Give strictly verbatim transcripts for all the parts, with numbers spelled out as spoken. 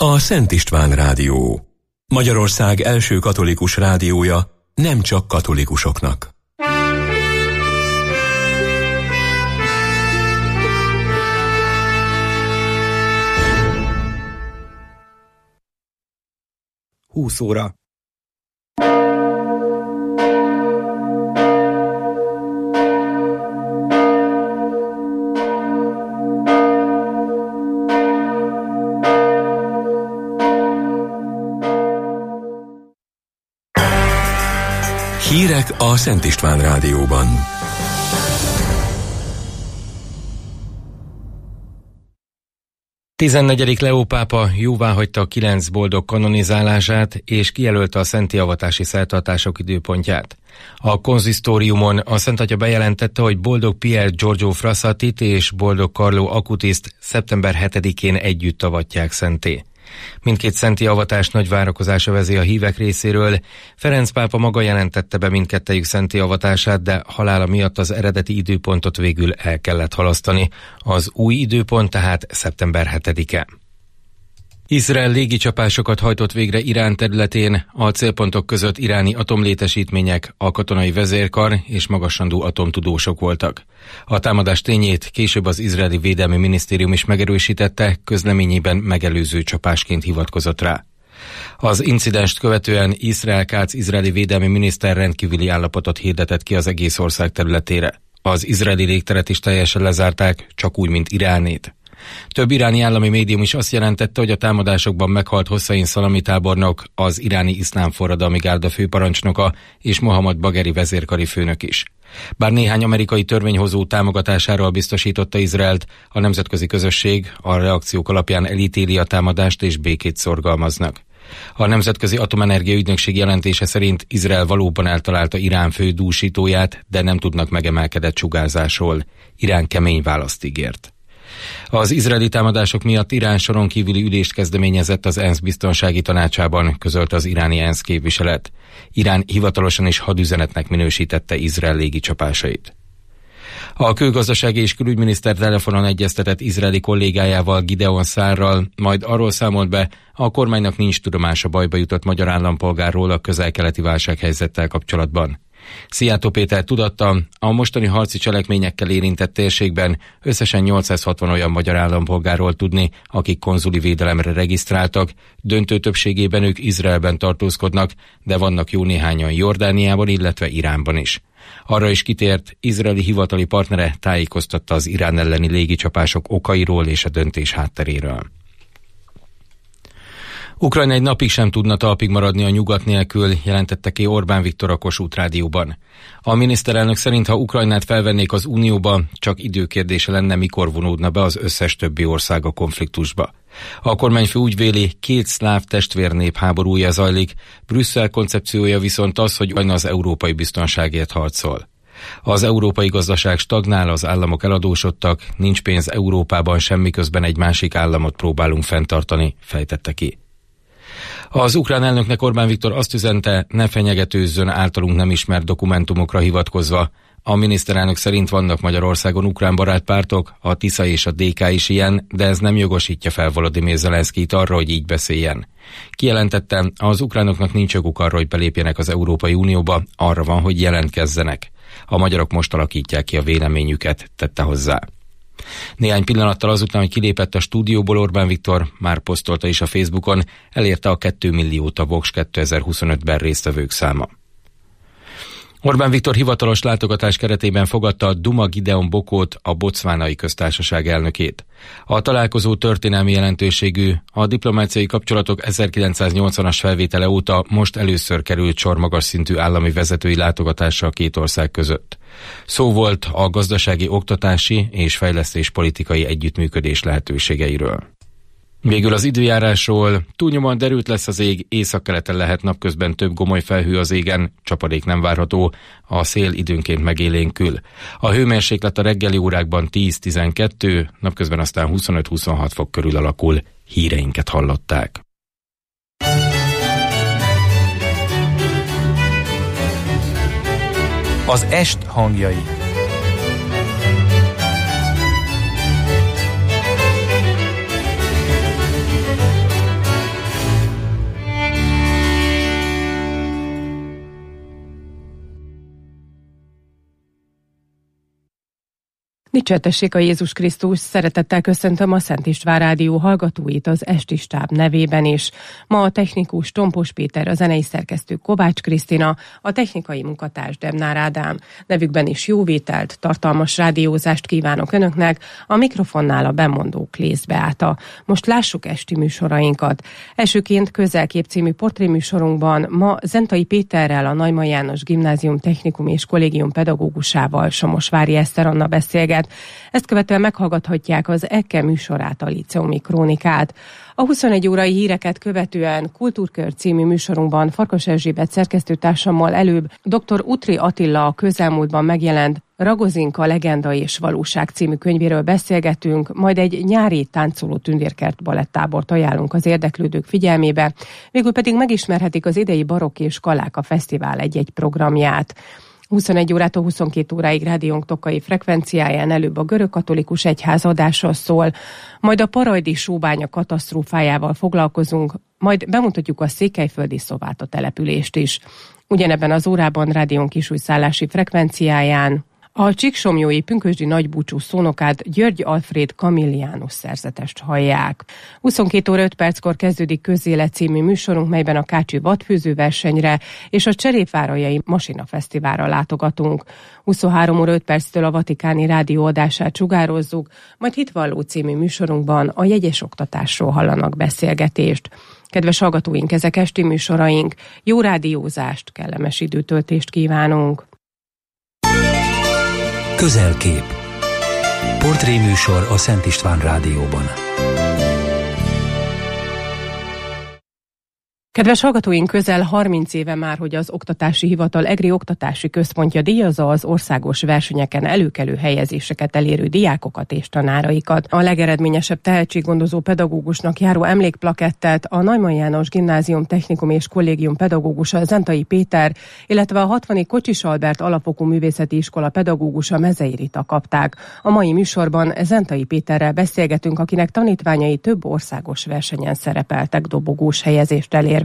a Szent István Rádió. Magyarország első katolikus rádiója, nem csak katolikusoknak. húsz óra. Hírek a Szent István Rádióban. tizennegyedik Leó pápa jóváhagyta a kilenc boldog kanonizálását, és kijelölte a szenti avatási szertartások időpontját. A konzisztóriumon a Szent Atya bejelentette, hogy boldog Pier Giorgio Frassatit és boldog Carlo Acutiszt szeptember hetedikén együtt avatják szenté. Mindkét szenti avatás nagy várakozás övezi a hívek részéről. Ferenc pápa maga jelentette be mindkettejük szenti avatását, de halála miatt az eredeti időpontot végül el kellett halasztani. Az új időpont tehát szeptember hetedike. Izrael légicsapásokat hajtott végre Irán területén, a célpontok között iráni atomlétesítmények, a katonai vezérkar és magasrangú atomtudósok voltak. A támadás tényét később az izraeli védelmi minisztérium is megerősítette, közleményében megelőző csapásként hivatkozott rá. Az incidenst követően Israel Katz izraeli védelmi miniszter rendkívüli állapotot hirdetett ki az egész ország területére. Az izraeli légteret is teljesen lezárták, csak úgy, mint Iránét. Több iráni állami médium is azt jelentette, hogy a támadásokban meghalt Hossein Szalami tábornok, az iráni iszlám forradalmi gárda főparancsnoka és Mohammad Bagheri vezérkari főnök is. Bár néhány amerikai törvényhozó támogatásáról biztosította Izraelt, a nemzetközi közösség a reakciók alapján elítéli a támadást és békét szorgalmaznak. A Nemzetközi Atomenergia Ügynökség jelentése szerint Izrael valóban eltalálta Irán fő dúsítóját, de nem tudnak megemelkedett sugárzásról. Irán kemény választ ígért. Az izraeli támadások miatt Irán soron kívüli ülést kezdeményezett az ENSZ biztonsági tanácsában, közölte az iráni ENSZ képviselet. Irán hivatalosan is hadüzenetnek minősítette Izrael légicsapásait. A külgazdasági és külügyminiszter telefonon egyeztetett izraeli kollégájával, Gideon Szárral, majd arról számolt be, a kormánynak nincs tudomása bajba jutott magyar állampolgárról a közel-keleti válsághelyzettel kapcsolatban. Szijjártó Péter tudatta, a mostani harci cselekményekkel érintett térségben összesen nyolcszázhatvan olyan magyar állampolgárról tudni, akik konzuli védelemre regisztráltak, döntő többségében ők Izraelben tartózkodnak, de vannak jó néhányan Jordániában, illetve Iránban is. Arra is kitért, izraeli hivatali partnere tájékoztatta az Irán elleni légicsapások okairól és a döntés hátteréről. Ukrajna egy napig sem tudna talpig maradni a nyugat nélkül, jelentette ki Orbán Viktor a Kossuth Rádióban. A miniszterelnök szerint, ha Ukrajnát felvennék az Unióba, csak időkérdése lenne, mikor vonódna be az összes többi ország a konfliktusba. A kormányfő úgy véli, két szláv testvérnép háborúja zajlik, Brüsszel koncepciója viszont az, hogy Ukrajna az európai biztonságért harcol. Az európai gazdaság stagnál, az államok eladósodtak, nincs pénz Európában, semmi közben egy másik államot próbálunk fenntartani, fejtette ki. Az ukrán elnöknek Orbán Viktor azt üzente, ne fenyegetőzzön általunk nem ismert dokumentumokra hivatkozva. A miniszterelnök szerint vannak Magyarországon ukrán barátpártok, a Tisza és a dé ká is ilyen, de ez nem jogosítja fel Volodymyr Zelenszkijt arra, hogy így beszéljen. Kijelentette, az ukránoknak nincs joguk arra, hogy belépjenek az Európai Unióba, arra van, hogy jelentkezzenek. A magyarok most alakítják ki a véleményüket, tette hozzá. Néhány pillanattal azután, hogy kilépett a stúdióból, Orbán Viktor már posztolta is a Facebookon, elérte a két milliót a Vox kétezer-huszonötben résztvevők száma. Orbán Viktor hivatalos látogatás keretében fogadta a Duma Gideon Bokót, a Botswanai Köztársaság elnökét. A találkozó történelmi jelentőségű, a diplomáciai kapcsolatok ezerkilencszáznyolcvanas felvétele óta most először került sor magas szintű állami vezetői látogatásra a két ország között. Szó volt a gazdasági, oktatási és fejlesztéspolitikai együttműködés lehetőségeiről. Végül az időjárásról: túlnyomóan derült lesz az ég, északkeleten lehet napközben több gomoly felhő az égen, csapadék nem várható, a szél időnként megélénkül. A hőmérséklet a reggeli órákban tíz-tizenkettő, napközben aztán huszonöt-huszonhat fok körül alakul. Híreinket hallották. Az est hangjai. Dicsertessék a Jézus Krisztus, szeretettel köszöntöm a Szent István Rádió hallgatóit az esti stáb nevében is. Ma a technikus Tompos Péter, a zenei szerkesztő Kovács Krisztina, a technikai munkatárs Demnár Ádám. Nevükben is jó vételt, tartalmas rádiózást kívánok Önöknek, a mikrofonnál a bemondó Klész Beáta. Most lássuk esti műsorainkat. Elsőként Közelkép című portréműsorunkban ma Zentai Péterrel, a Neumann János Gimnázium Technikum és Kollégium pedagógusával, Somosvári Eszter Anna beszélget. Ezt követően meghallgathatják az e ká műsorát, a Líceumi Krónikát. A huszonegy órai híreket követően Kultúrkör című műsorunkban Farkas Erzsébet szerkesztőtársammal előbb dr. Utri Attila a közelmúltban megjelent Ragozinka legenda és valóság című könyvéről beszélgetünk, majd egy nyári táncoló tündérkert balettábort ajánlunk az érdeklődők figyelmébe, végül pedig megismerhetik az idei Barokk és Kaláka Fesztivál egy-egy programját. huszonegy órától huszonkét óráig rádiónk tokai frekvenciáján előbb a görögkatolikus egyház adása szól, majd a parajdi sóbánya katasztrófájával foglalkozunk, majd bemutatjuk a székelyföldi Szováta települést is. Ugyanebben az órában rádiónk kisújszállási frekvenciáján a csíksomlyói pünkösdi nagybúcsú szónokát, György Alfréd Kamilliánus szerzetest hallják. huszonkét óra öt perckor kezdődik Közélet című műsorunk, melyben a kácsi vadfőző versenyre és a Cserépvárajai Masina Fesztiválra látogatunk. huszonhárom óra öt perctől a Vatikáni Rádió adását sugározzuk, majd Hitvalló című műsorunkban a jegyes oktatásról hallanak beszélgetést. Kedves hallgatóink, ezek esti műsoraink. Jó rádiózást, kellemes időtöltést kívánunk! Közelkép. Portréműsor a Szent István Rádióban. Kedves hallgatóink, közel harminc éve már, hogy az Oktatási Hivatal Egri Oktatási Központja díjazza az országos versenyeken előkelő helyezéseket elérő diákokat és tanáraikat. A legeredményesebb tehetséggondozó pedagógusnak járó emlékplakettet a Neumann János Gimnázium Technikum és Kollégium pedagógusa Zentai Péter, illetve a hatvani Kocsis Albert Alapfokú Művészeti Iskola pedagógusa Mezei Rita kapták. A mai műsorban Zentai Péterrel beszélgetünk, akinek tanítványai több országos versenyen szerepeltek dobogós helyezést elérve.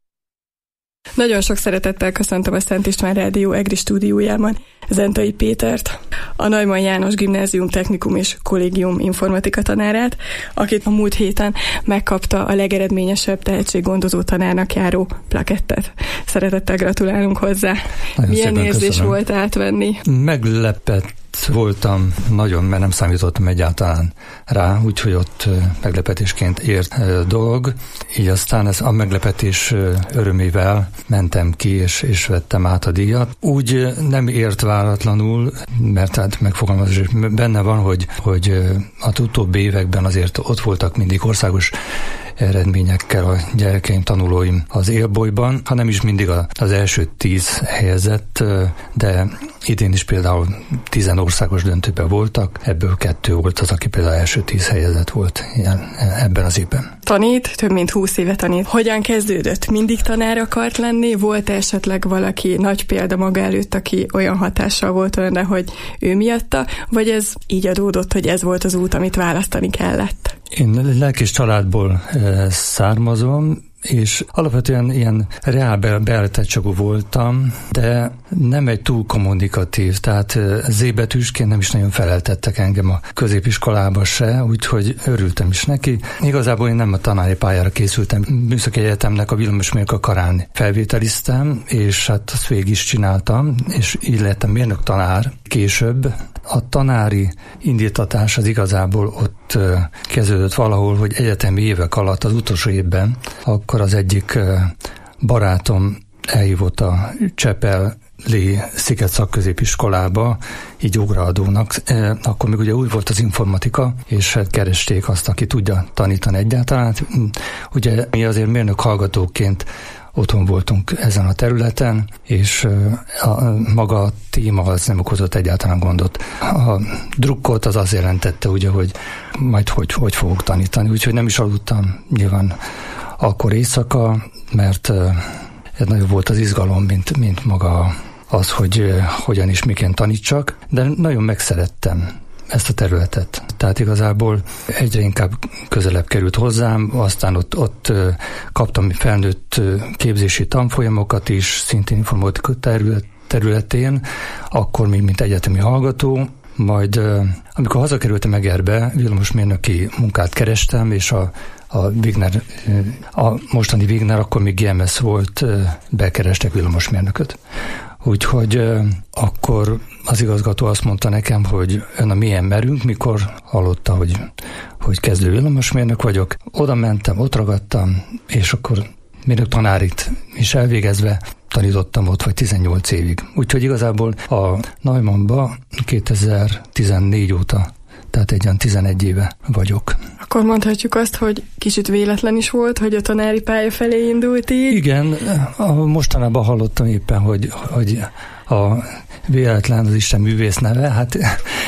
Nagyon sok szeretettel köszöntöm a Szent István Rádió Egri stúdiójában Zentai Pétert, a Neumann János Gimnázium Technikum és Kollégium informatika tanárát, akit a múlt héten megkapta a legeredményesebb tehetséggondozó tanárnak járó plakettet. Szeretettel gratulálunk hozzá. Nagyon Milyen érzés köszönöm. volt átvenni? Meglepett voltam nagyon, mert nem számítottam egyáltalán rá, úgyhogy ott meglepetésként ért dolog. Így aztán ez a meglepetés örömével mentem ki, és, és vettem át a díjat. Úgy nem ért váratlanul, mert hát megfogalmazás benne van, hogy, hogy az utóbbi években azért ott voltak mindig országos eredményekkel a gyerekeim, tanulóim az élbolyban, ha nem is mindig az első tíz helyezett, de idén is például tizen országos döntőben voltak, ebből kettő volt az, aki például első tíz helyezett volt ilyen, ebben az évben. Tanít, több mint húsz éve tanít. Hogyan kezdődött? Mindig tanár akart lenni? Volt esetleg valaki nagy példa maga előtt, aki olyan hatással volt önre, hogy ő miatta, vagy ez így adódott, hogy ez volt az út, amit választani kellett? Én lelkés családból e, származom, és alapvetően ilyen reál beállítettságú voltam, de nem egy túl kommunikatív, tehát zébetűsként nem is nagyon feleltettek engem a középiskolába se, úgyhogy örültem is neki. Igazából én nem a tanári pályára készültem. Műszaki Egyetemnek a villamosmérnök karán felvételiztem, és hát azt végig is csináltam, és így lettem mérnök tanár később. A tanári indítatás az igazából ott kezdődött valahol, hogy egyetemi évek alatt, az utolsó évben, akkor az egyik barátom elhívott a Csepeli Sziget szakközépiskolába, így óraadónak. Akkor még ugye úgy volt az informatika, és hát keresték azt, aki tudja tanítani egyáltalán. Ugye mi azért mérnök hallgatóként otthon voltunk ezen a területen, és a maga a téma az nem okozott egyáltalán gondot. A drukkot az azt jelentette, ugye, hogy majd hogy, hogy fogok tanítani, úgyhogy nem is aludtam nyilván akkor éjszaka, mert ez nagyobb volt az izgalom, mint, mint maga az, hogy hogyan és miként tanítsak, de nagyon megszerettem ezt a területet. Tehát igazából egyre inkább közelebb került hozzám, aztán ott, ott kaptam felnőtt képzési tanfolyamokat is, szintén informatika terület, területén, akkor még mint egyetemi hallgató, majd amikor hazakerültem Egerbe, villamosmérnöki munkát kerestem, és a, a Wigner, a mostani Wigner, akkor még gé em es volt, bekerestek villamosmérnököt. Úgyhogy akkor az igazgató azt mondta nekem, hogy ön a milyen merünk, mikor hallotta, hogy, hogy kezdő villamosmérnök vagyok. Oda mentem, ott ragadtam, és akkor mérnök tanárit is elvégezve tanítottam ott, vagy tizennyolc évig. Úgyhogy igazából a Neumannba kétezer-tizennégy óta, tehát egy olyan tizenegy éve vagyok. Akkor mondhatjuk azt, hogy kicsit véletlen is volt, hogy a tanári pálya felé indult így? Igen, a mostanában hallottam éppen, hogy, hogy a véletlen az Isten művész neve, hát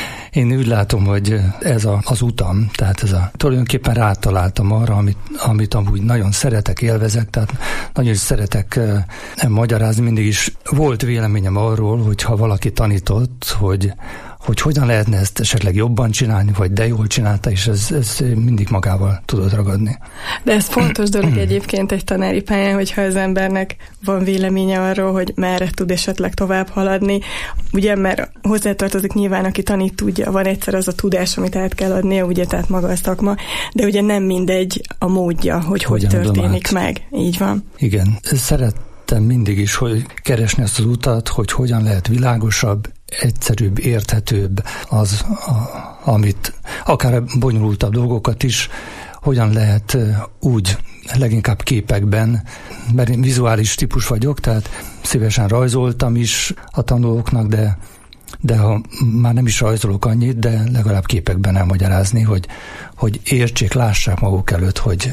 én úgy látom, hogy ez a, az utam, tehát ez a, tulajdonképpen rátaláltam arra, amit, amit amúgy nagyon szeretek, élvezek, tehát nagyon is szeretek eh, magyarázni, mindig is volt véleményem arról, hogy ha valaki tanított, hogy hogy hogyan lehetne ezt esetleg jobban csinálni, vagy de jól csinálta, és ez, ez mindig magával tudod ragadni. De ez fontos dolog egyébként egy tanári pályán, hogyha az embernek van véleménye arról, hogy merre tud esetleg tovább haladni. Ugye, mert hozzátartozik nyilván, aki tanít, tudja, van egyszer az a tudás, amit át kell adnia, ugye, tehát maga a szakma, de ugye nem mindegy a módja, hogy hogyan hogy történik meg. Így van. Igen. Szerettem mindig is, hogy keresni azt az utat, hogy hogyan lehet világosabb, egyszerűbb, érthetőbb az, a, amit akár bonyolultabb dolgokat is, hogyan lehet úgy, leginkább képekben, mert én vizuális típus vagyok, tehát szívesen rajzoltam is a tanulóknak, de, de ha már nem is rajzolok annyit, de legalább képekben elmagyarázni, hogy, hogy értsék, lássák maguk előtt, hogy,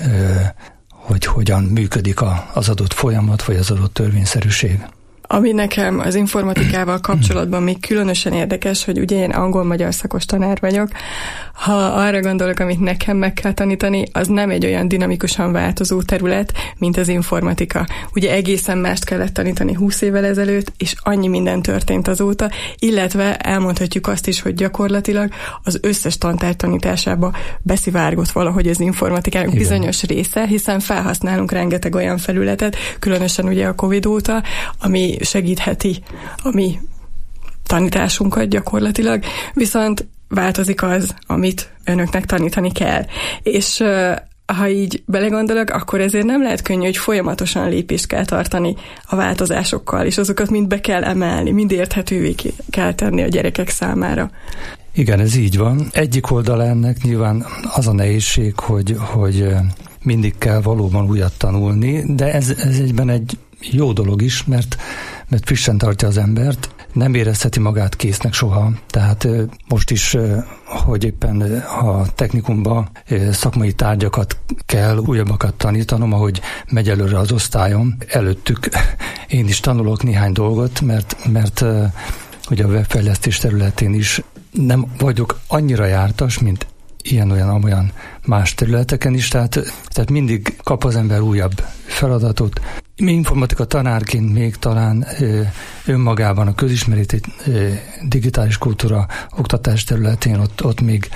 hogy hogyan működik az adott folyamat, vagy az adott törvényszerűség. Ami nekem az informatikával kapcsolatban még különösen érdekes, hogy ugye én angol-magyar szakos tanár vagyok, ha arra gondolok, amit nekem meg kell tanítani, az nem egy olyan dinamikusan változó terület, mint az informatika. Ugye egészen mást kellett tanítani húsz évvel ezelőtt, és annyi minden történt azóta, illetve elmondhatjuk azt is, hogy gyakorlatilag az összes tantárgy tanításába beszivárgott valahogy az informatikának Igen. bizonyos része, hiszen felhasználunk rengeteg olyan felületet, különösen ugye a Covid óta, ami segítheti a mi tanításunkat gyakorlatilag, viszont változik az, amit önöknek tanítani kell. És ha így belegondolok, akkor ezért nem lehet könnyű, hogy folyamatosan lépést kell tartani a változásokkal, és azokat mind be kell emelni, mind érthetővé kell tenni a gyerekek számára. Igen, ez így van. Egyik oldal ennek nyilván az a nehézség, hogy, hogy mindig kell valóban újat tanulni, de ez, ez egyben egy jó dolog is, mert, mert frissen tartja az embert, nem érezheti magát késznek soha. Tehát most is, hogy éppen a technikumban szakmai tárgyakat kell, újabbakat tanítanom, ahogy megy előre az osztályom. Előttük én is tanulok néhány dolgot, mert, mert ugye a webfejlesztés területén is nem vagyok annyira jártas, mint ilyen-olyan más területeken is, tehát, tehát mindig kap az ember újabb feladatot. Mi informatika tanárként még talán ö, önmagában a közismereti ö, digitális kultúra oktatás területén ott, ott még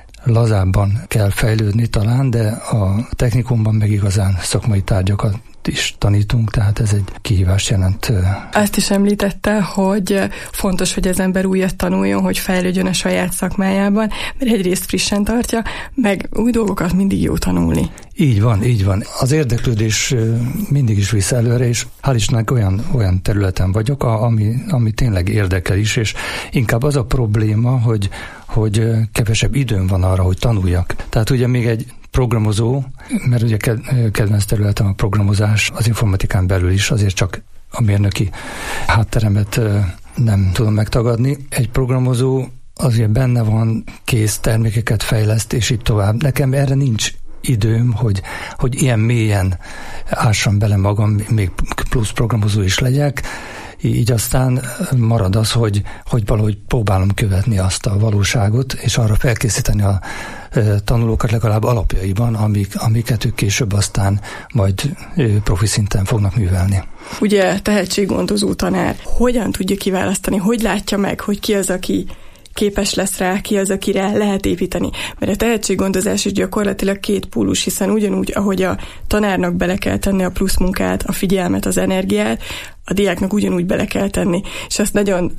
lazábban kell fejlődni talán, de a technikumban meg igazán szakmai tárgyakat is tanítunk, tehát ez egy kihívást jelent. Azt is említette, hogy fontos, hogy az ember újat tanuljon, hogy fejlődjön a saját szakmájában, mert egyrészt frissen tartja, meg új dolgokat mindig jó tanulni. Így van, így van. Az érdeklődés mindig is visz előre, és hál' Istennek olyan, olyan területen vagyok, ami, ami tényleg érdekel is, és inkább az a probléma, hogy, hogy kevesebb időm van arra, hogy tanuljak. Tehát ugye még egy programozó, mert ugye kedvenc területem a programozás, az informatikán belül is, azért csak a mérnöki hátteremet nem tudom megtagadni. Egy programozó azért benne van, kész termékeket fejleszt, és így tovább. Nekem erre nincs időm, hogy, hogy ilyen mélyen ássam bele magam, még plusz programozó is legyek. Így aztán marad az, hogy, hogy valahogy próbálom követni azt a valóságot, és arra felkészíteni a tanulókat legalább alapjaiban, amik, amiket ők később aztán majd profi szinten fognak művelni. Ugye tehetséggondozó tanár hogyan tudja kiválasztani, hogy látja meg, hogy ki az, aki képes lesz rá, ki az, akire lehet építeni. Mert a tehetséggondozás is gyakorlatilag két pólus, hiszen ugyanúgy, ahogy a tanárnak bele kell tenni a plusz munkát, a figyelmet, az energiát, a diáknak ugyanúgy bele kell tenni. És azt nagyon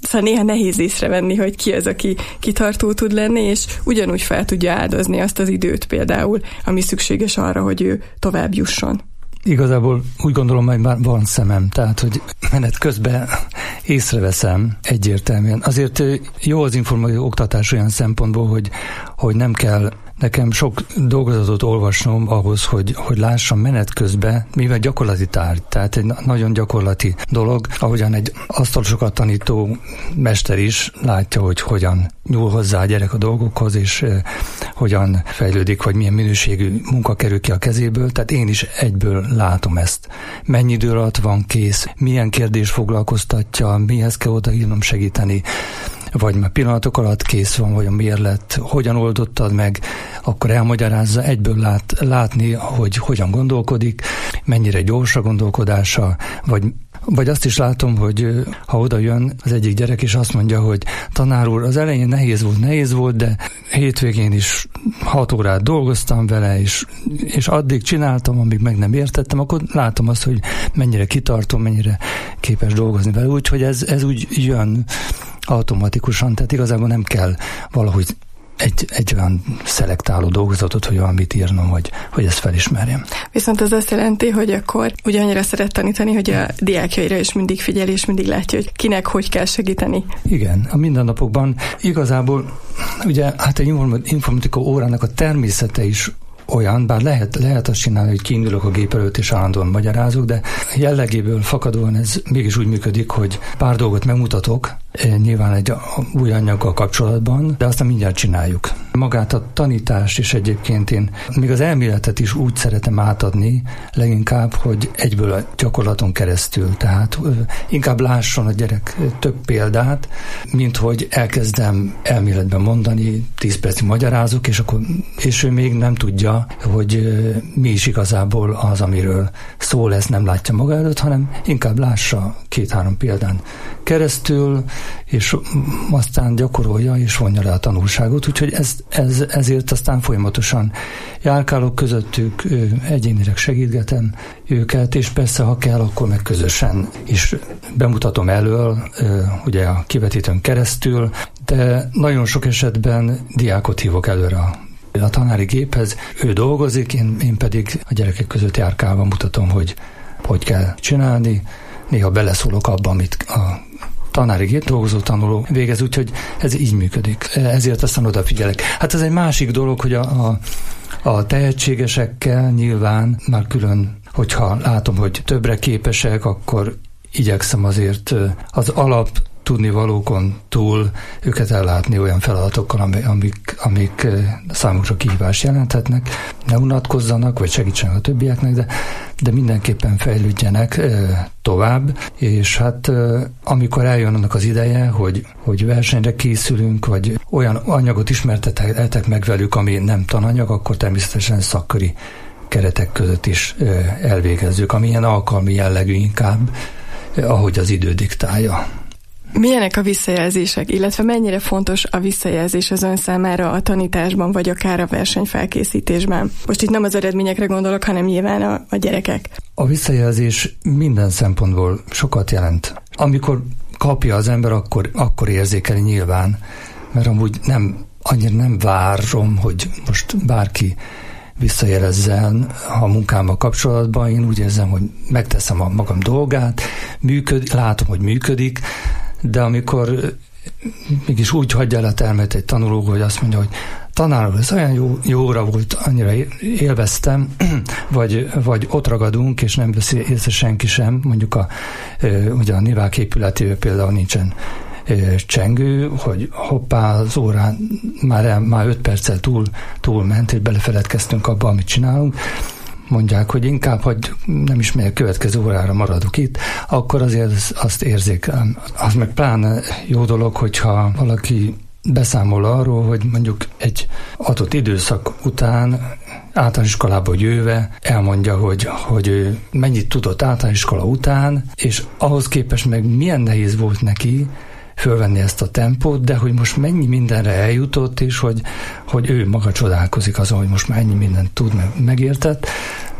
Szóval néha nehéz észrevenni, hogy ki az, aki kitartó tud lenni, és ugyanúgy fel tudja áldozni azt az időt például, ami szükséges arra, hogy ő tovább jusson. Igazából úgy gondolom, hogy már van szemem, tehát, hogy menet közben észreveszem egyértelműen. Azért jó az informatív oktatás olyan szempontból, hogy, hogy nem kell nekem sok dolgozatot olvasnom ahhoz, hogy, hogy lássam menet közben, mivel gyakorlati tárgy, tehát egy nagyon gyakorlati dolog, ahogyan egy asztalosokat tanító mester is látja, hogy hogyan nyúl hozzá a gyerek a dolgokhoz, és eh, hogyan fejlődik, vagy milyen minőségű munka kerül ki a kezéből, tehát én is egyből látom ezt. Mennyi idő alatt van kész, milyen kérdés foglalkoztatja, mihez kell odahívnom segíteni, vagy már pillanatok alatt kész van, vagy miért lett, hogyan oldottad meg, akkor elmagyarázza, egyből lát, látni, hogy hogyan gondolkodik, mennyire gyors a gondolkodása, vagy, vagy azt is látom, hogy ha oda jön az egyik gyerek, és azt mondja, hogy tanár úr, az elején nehéz volt, nehéz volt, de hétvégén is hat órát dolgoztam vele, és, és addig csináltam, amíg meg nem értettem, akkor látom azt, hogy mennyire kitartom, mennyire képes dolgozni vele, úgyhogy ez, ez úgy jön automatikusan, tehát igazából nem kell valahogy egy, egy olyan szelektáló dolgozatot, hogy valamit írnom, hogy, hogy ezt felismerjem. Viszont ez azt jelenti, hogy akkor ugye annyira szeret tanítani, hogy a diákjaira is mindig figyel, és mindig látja, hogy kinek hogy kell segíteni. Igen, a mindennapokban igazából ugye hát egy informatika órának a természete is olyan, bár lehet, lehet azt csinálni, hogy kiindulok a gép előtt és állandóan magyarázok, de jellegéből fakadóan ez mégis úgy működik, hogy pár dolgot megmutatok, nyilván egy új anyaggal kapcsolatban, de aztán mindjárt csináljuk. Magát a tanítást is egyébként én, még az elméletet is úgy szeretem átadni, leginkább, hogy egyből a gyakorlaton keresztül, tehát inkább lásson a gyerek több példát, mint hogy elkezdem elméletben mondani, tíz percig magyarázok, és akkor és ő még nem tudja, hogy mi is igazából az, amiről szó lesz, nem látja maga előtt, hanem inkább lássa két-három példán keresztül, és aztán gyakorolja és vonja le a tanulságot, úgyhogy ez, ez, ezért aztán folyamatosan járkálok közöttük, egyénileg segítgetem őket, és persze, ha kell, akkor meg közösen is bemutatom elől, ugye a kivetítőn keresztül, de nagyon sok esetben diákot hívok előre a a tanári géphez, ő dolgozik, én, én pedig a gyerekek között járkálva mutatom, hogy hogy kell csinálni. Néha beleszólok abba, amit a tanári gép dolgozó tanuló végez, úgyhogy ez így működik. Ezért aztán odafigyelek. Hát ez egy másik dolog, hogy a, a, a tehetségesekkel nyilván már külön, hogyha látom, hogy többre képesek, akkor igyekszem azért az alap tudnivalókon túl őket ellátni olyan feladatokkal, amik, amik számukra kihívást jelenthetnek. Ne unatkozzanak, vagy segítsenek a többieknek, de, de mindenképpen fejlődjenek tovább, és hát amikor eljön annak az ideje, hogy, hogy versenyre készülünk, vagy olyan anyagot ismertetek meg velük, ami nem tananyag, akkor természetesen szakköri keretek között is elvégezzük, ami ilyen alkalmi jellegű inkább, ahogy az idő diktálja. Milyenek a visszajelzések, illetve mennyire fontos a visszajelzés az ön számára a tanításban, vagy akár a versenyfelkészítésben? Most itt nem az eredményekre gondolok, hanem nyilván a, a gyerekek. A visszajelzés minden szempontból sokat jelent. Amikor kapja az ember, akkor, akkor érzékeli nyilván, mert amúgy nem, annyira nem várom, hogy most bárki visszajelezzen a munkámmal kapcsolatban. Én úgy érzem, hogy megteszem a magam dolgát, működik, látom, hogy működik, de amikor mégis úgy hagyja el a termet egy tanuló, hogy azt mondja, hogy tanár úr, ez olyan jó, jó óra volt, annyira élveztem, vagy, vagy ott ragadunk, és nem veszi észre senki sem, mondjuk a, ugye a nivák épületével például nincsen csengő, hogy hoppá, az órán már, el, már öt perccel túl, túl ment, és belefeledkeztünk abba, amit csinálunk, mondják, hogy inkább, hogy nem is megyek következő órára maradok itt, akkor azért azt érzékelem. Az meg pláne jó dolog, hogyha valaki beszámol arról, hogy mondjuk egy adott időszak után általános iskolába jöve elmondja, hogy, hogy ő mennyit tudott általános iskola után, és ahhoz képest meg milyen nehéz volt neki fölvenni ezt a tempót, de hogy most mennyi mindenre eljutott, és hogy, hogy ő maga csodálkozik azon, hogy most már ennyi mindent tud, meg megértett.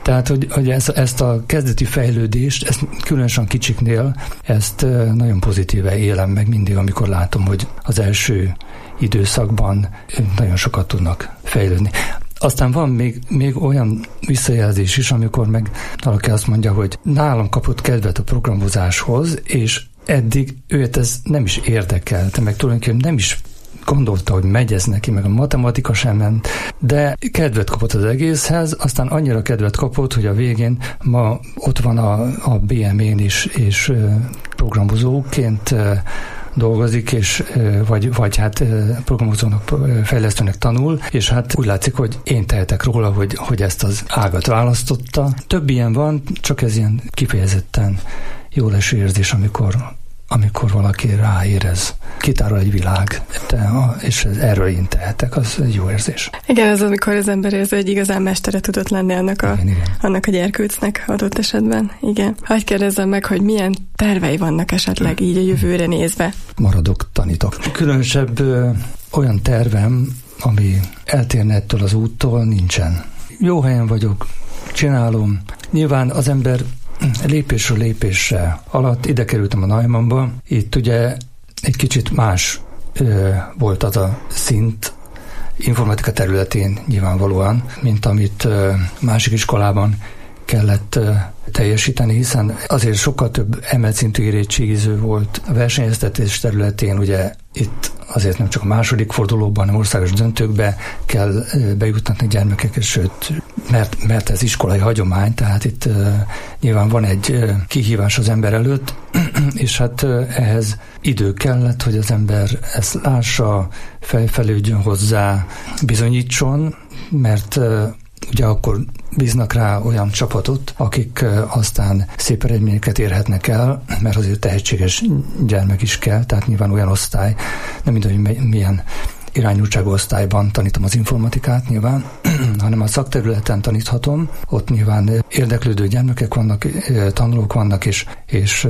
Tehát, hogy, hogy ezt, ezt a kezdeti fejlődést, ezt különösen kicsiknél, ezt nagyon pozitíve élem meg mindig, amikor látom, hogy az első időszakban nagyon sokat tudnak fejlődni. Aztán van még, még olyan visszajelzés is, amikor meg valaki azt mondja, hogy nálam kapott kedvet a programozáshoz, és eddig őt ez nem is érdekelte, meg tulajdonképpen nem is gondolta, hogy megy ez neki, meg a matematika sem ment, de kedvet kapott az egészhez, aztán annyira kedvet kapott, hogy a végén ma ott van a, a bé em é-n is, és programozóként dolgozik, és vagy, vagy hát programozónak, fejlesztőnek tanul, és hát úgy látszik, hogy én tehetek róla, hogy, hogy ezt az ágat választotta. Több ilyen van, csak ez ilyen kifejezetten jó leső érzés, amikor amikor valaki ráérez, kitárol egy világ, de, és erről én tehetek, az egy jó érzés. Igen, az amikor az ember érzi, hogy igazán mestere tudott lenni annak a, igen, igen. annak a gyerkőcnek adott esetben. Igen. Hadd kérdezzem meg, hogy milyen tervei vannak esetleg így a jövőre nézve? Maradok, tanítok. Különösebb ö, olyan tervem, ami eltérne ettől az úttól, nincsen. Jó helyen vagyok, csinálom. Nyilván az ember lépésről lépésre alatt ide kerültem a Naimannba. Itt ugye egy kicsit más ö, volt az a szint informatika területén nyilvánvalóan, mint amit ö, másik iskolában kellett ö, teljesíteni, hiszen azért sokkal több emelt szintű érettségiző volt a versenyeztetés területén, ugye itt azért nem csak a második fordulóban, hanem országos döntőkbe kell bejuttatni gyermekeket, sőt, mert, mert ez iskolai hagyomány, tehát itt uh, nyilván van egy uh, kihívás az ember előtt, és hát uh, ehhez idő kellett, hogy az ember ezt lássa, felfelődjön hozzá, bizonyítson, mert uh, ugye akkor bíznak rá olyan csapatot, akik aztán szép eredményeket érhetnek el, mert azért tehetséges gyermek is kell, tehát nyilván olyan osztály, nem mindegy, hogy milyen irányultságú osztályban tanítom az informatikát nyilván, hanem a szakterületen taníthatom, ott nyilván érdeklődő gyermekek vannak, tanulók vannak, és, és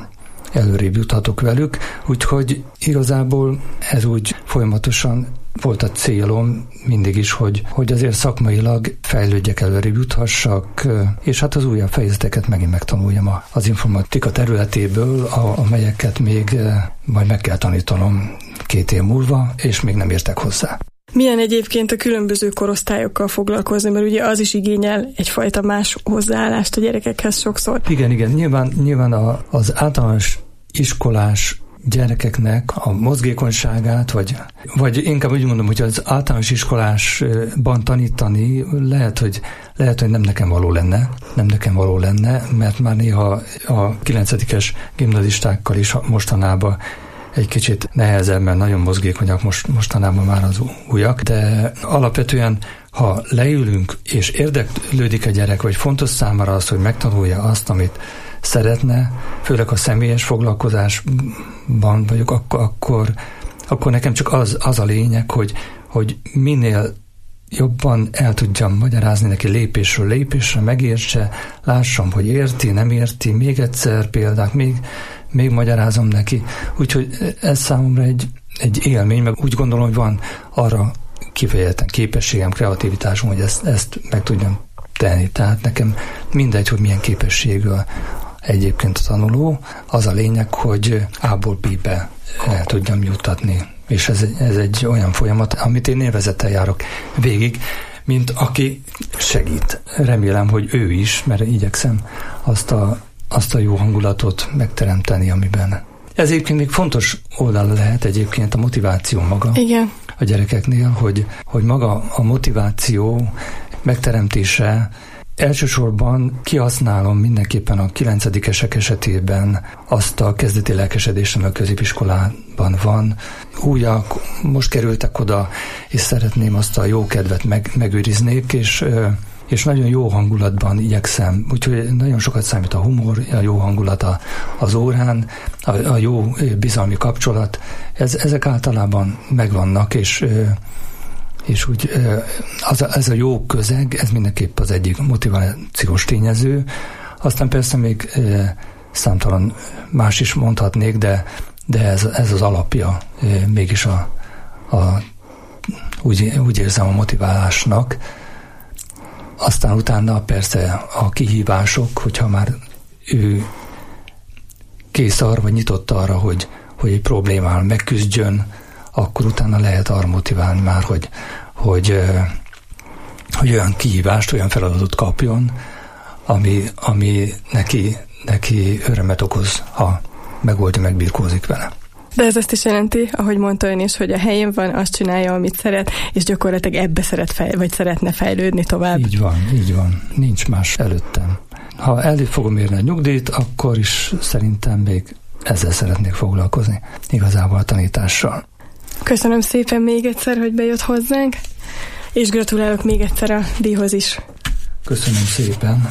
előrébb juthatok velük, úgyhogy igazából ez úgy folyamatosan volt a célom mindig is, hogy, hogy azért szakmailag fejlődjek, előrébb juthassak, és hát az újabb fejezeteket megint megtanuljam az informatika területéből, amelyeket még majd meg kell tanítanom két év múlva, és még nem értek hozzá. Milyen egyébként a különböző korosztályokkal foglalkozni, mert ugye az is igényel egyfajta más hozzáállást a gyerekekhez sokszor. Igen, igen, nyilván, nyilván a, az általános iskolás gyerekeknek a mozgékonyságát, vagy, vagy inkább úgy mondom, hogy az általános iskolásban tanítani lehet, hogy, lehet, hogy nem nekem való lenne, nem nekem való lenne, mert már néha a kilencedikes gimnazistákkal is mostanában egy kicsit nehezebb, mert nagyon mozgékonyak most, mostanában már az újak, de alapvetően, ha leülünk, és érdeklődik a gyerek, vagy fontos számára az, hogy megtanulja azt, amit szeretne, főleg a személyes foglalkozásban vagyok, akkor, akkor, akkor nekem csak az, az a lényeg, hogy, hogy minél jobban el tudjam magyarázni neki lépésről lépésre, megértse, lássam, hogy érti, nem érti, még egyszer példák, még, még magyarázom neki. Úgyhogy ez számomra egy, egy élmény, meg úgy gondolom, hogy van arra kifejezetten képességem, kreativitásom, hogy ezt, ezt meg tudjam tenni. Tehát nekem mindegy, hogy milyen képességről egyébként a tanuló, az a lényeg, hogy A-ból B-be el tudjam juttatni. És ez, ez egy olyan folyamat, amit én élvezettel járok végig, mint aki segít. Remélem, hogy ő is, mert igyekszem azt a, azt a jó hangulatot megteremteni, amiben. Ez egyébként még fontos oldal lehet egyébként a motiváció maga. Igen. A gyerekeknél, hogy, hogy maga a motiváció megteremtése. Elsősorban kihasználom mindenképpen a kilencedikesek esetében azt a kezdeti lelkesedést, ami a középiskolában van. Újak, most kerültek oda, és szeretném azt a jó kedvet meg, megőriznék, és, és nagyon jó hangulatban igyekszem. Úgyhogy nagyon sokat számít a humor, a jó hangulata az órán, a, a jó bizalmi kapcsolat. Ez, ezek általában megvannak, és és úgy az a, ez a jó közeg, ez mindenképp az egyik motivációs tényező. Aztán persze még e, számtalan más is mondhatnék, de, de ez, ez az alapja e, mégis a, a úgy, úgy érzem a motiválásnak. aztán utána persze a kihívások, hogyha már ő kész arra, vagy nyitott arra, hogy, hogy egy problémával megküzdjön, akkor utána lehet arra motiválni már, hogy, hogy, hogy olyan kihívást, olyan feladatot kapjon, ami, ami neki, neki örömet okoz, ha megoldja, megbirkózik vele. De ez azt is jelenti, ahogy mondta ön is, hogy a helyén van, azt csinálja, amit szeret, és gyakorlatilag ebbe szeret fej, vagy szeretne fejlődni tovább. Így van, így van. Nincs más előttem. Ha elő fogom érni a nyugdíjt, akkor is szerintem még ezzel szeretnék foglalkozni. Igazából a tanítással. Köszönöm szépen még egyszer, hogy bejött hozzánk, és gratulálok még egyszer a díjhoz is. Köszönöm szépen.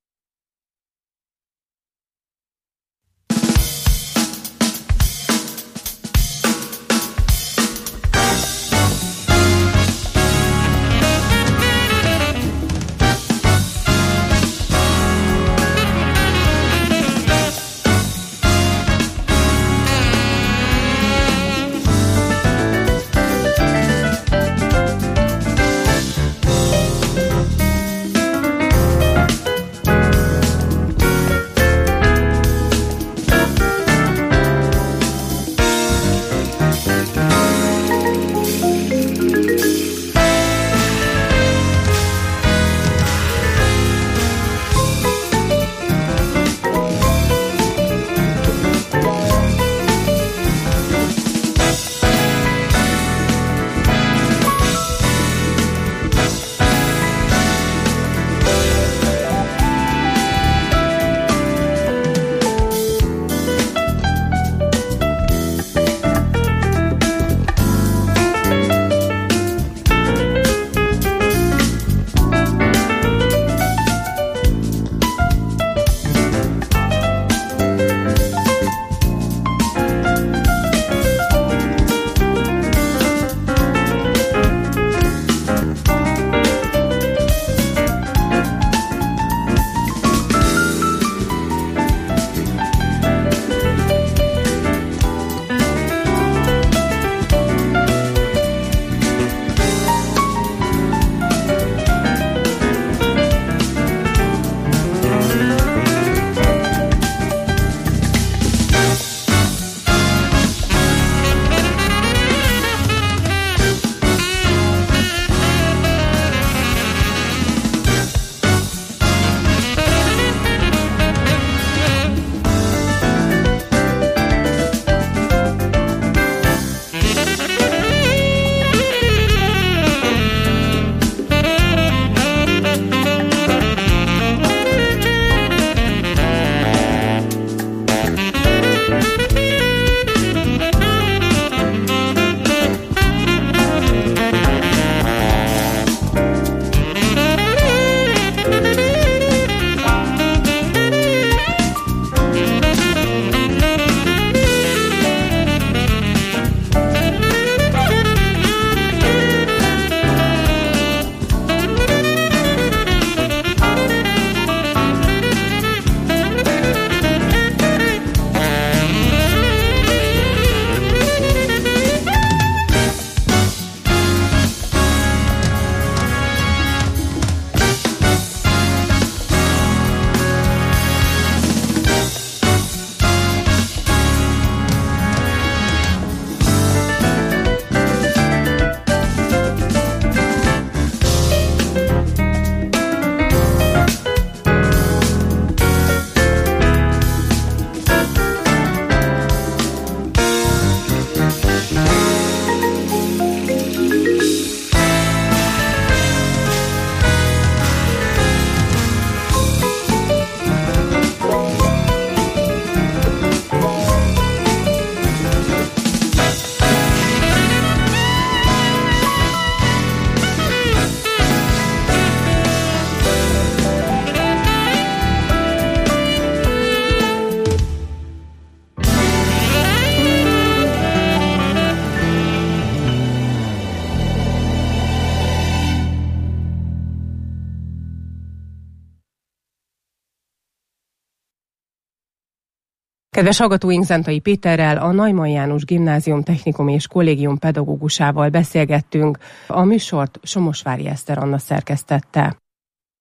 Kedves hallgatóink, Zentai Péterrel, a Neumann János Gimnázium Technikum és Kollégium pedagógusával beszélgettünk. A műsort Somosvári Eszter Anna szerkesztette.